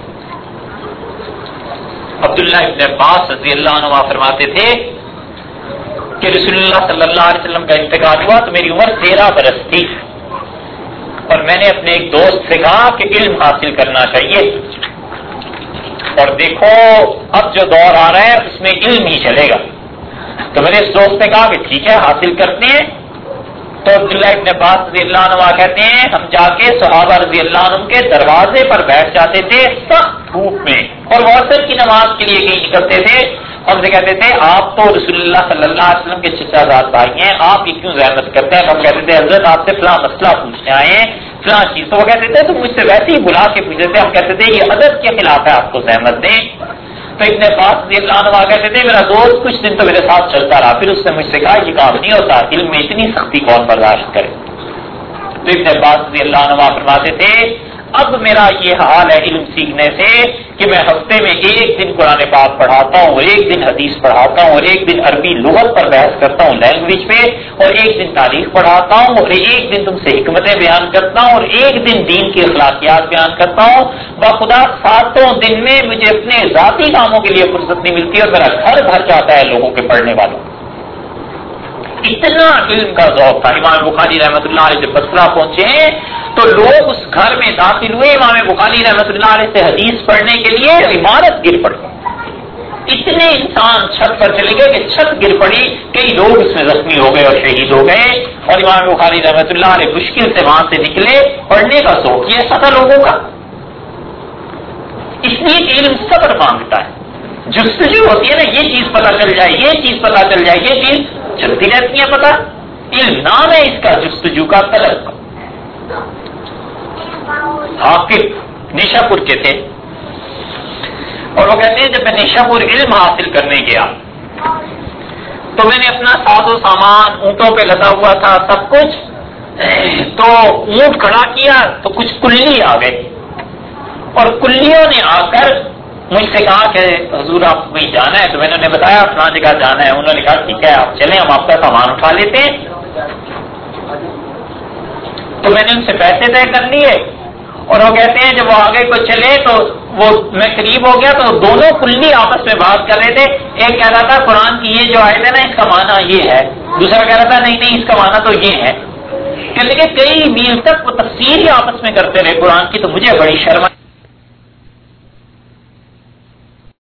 Speaker 1: عبداللہ ابن عباس رضی اللہ عنہ فرماتے تھے کہ رسول اللہ صلی اللہ علیہ وسلم کا انتقال ہوا تو میری عمر تیرہ برس تھی، اور میں نے اپنے ایک دوست سے کہا کہ علم حاصل کرنا چاہیے، اور دیکھو اب جو دور آ رہا ہے اس میں علم ہی چلے گا۔ تو میرے اس دوست نے کہا کہ ٹھیک ہے حاصل کرتے ہیں۔ تو عبداللہ ابن عباس رضی اللہ عنہ کہتے ہیں ہم جا کے صحابہ رضی اللہ عنہ کے دروازے پر بیٹھ جاتے تھے سخت دھوپ میں، اور وہ عصر کی نماز کے لیے کہیں نکلتے تھے، ہم سے کہتے تھے آپ تو رسول اللہ صلی اللہ علیہ وسلم کے چچا زاد بھائی ہیں، آپ یہ کیوں زحمت کرتے ہیں؟ ہم کہتے تھے حضرت آپ سے فلاں مسئلہ پوچھنے آئے ہیں فلاں چیز، تو وہ کہتے تھے تو مجھ سے ویسے ہی بلا کے پوچھتے تھے، ہم کہتے تھے یہ ادب کے خلاف ہے آپ کو زحمت دیں۔ تو ابن عباس رضی اللہ عنہ کہتے تھے میرا دوست کچھ دن تو میرے ساتھ چلتا رہا، پھر اس نے مجھ سے کہا یہ کام نہیں ہوتا، علم میں اتنی سختی کون برداشت کرے۔ تو ابن عباس رضی اللہ عنہ فرماتے تھے اب میرا یہ حال ہے علم سیکھنے سے کہ میں ہفتے میں ایک دن قرآن پاک پڑھاتا ہوں اور ایک دن حدیث پڑھاتا ہوں اور ایک دن عربی لغت پر بحث کرتا ہوں لینگویج پہ، اور ایک دن تاریخ پڑھاتا ہوں اور ایک دن تم سے حکمتیں بیان کرتا ہوں اور ایک دن دین کی اخلاقیات بیان کرتا ہوں۔ بخدا ساتوں دن میں مجھے اپنے ذاتی کاموں کے لیے فرصت نہیں ملتی اور میرا گھر بھر جاتا ہے لوگوں کے پڑھنے والوں۔ اتنا علم کا ذوق تھا۔ امام بخاری رحمۃ اللہ علیہ جب بصرہ پہنچے ہیں تو لوگ اس گھر میں داخل ہوئے امام بخاری رحمۃ اللہ علیہ سے حدیث پڑھنے کے لیے، عمارت گر پڑی، اتنے انسان چھت پر چلے گئے کہ چھت گر پڑی، کئی لوگ اس میں زخمی ہو گئے اور شہید ہو گئے، اور امام بخاری رحمۃ اللہ علیہ مشکل سے وہاں سے نکلے۔ پڑھنے کا ذوق یہ ایسا تھا لوگوں کا، اس لیے کہ علم صبر مانگتا ہے، جستجو ہوتی ہے نا، یہ چیز پتہ چل جائے یہ چیز پتہ چل جائے یہ چیز چلتی رہتی ہے پتہ، علم نام ہے اس کا جستجو کا، طلب کا۔ حافظ نیشا پور کے تھے اور وہ کہتے ہیں جب میں نیشا پور علم حاصل کرنے گیا تو میں نے اپنا ساز و سامان اونٹوں پہ لدا ہوا تھا سب کچھ، تو اونٹ کھڑا کیا تو کچھ کلی آ گئے اور کلیوں نے آ کر مجھ سے کہا کہ حضور آپ وہیں جانا ہے، تو میں نے انہیں بتایا فلاں جگہ جانا ہے، انہوں نے کہا ٹھیک ہے آپ چلیں ہم آپ کا سامان اٹھا لیتے ہیں۔ تو میں نے ان سے پیسے طے کر لیے اور وہ کہتے ہیں جب وہ آگے کو چلے تو وہ میں قریب ہو گیا تو دونوں کلی آپس میں بات کر رہے تھے، ایک کہہ رہا تھا قرآن کی یہ جو آیت ہے نا اس کا معنی یہ ہے، دوسرا کہہ رہا تھا نہیں نہیں اس کا معنی تو یہ ہے، کہ لیکن کئی میل تک وہ تفسیر ہی آپس میں کرتے رہے قرآن کی، تو مجھے بڑی شرم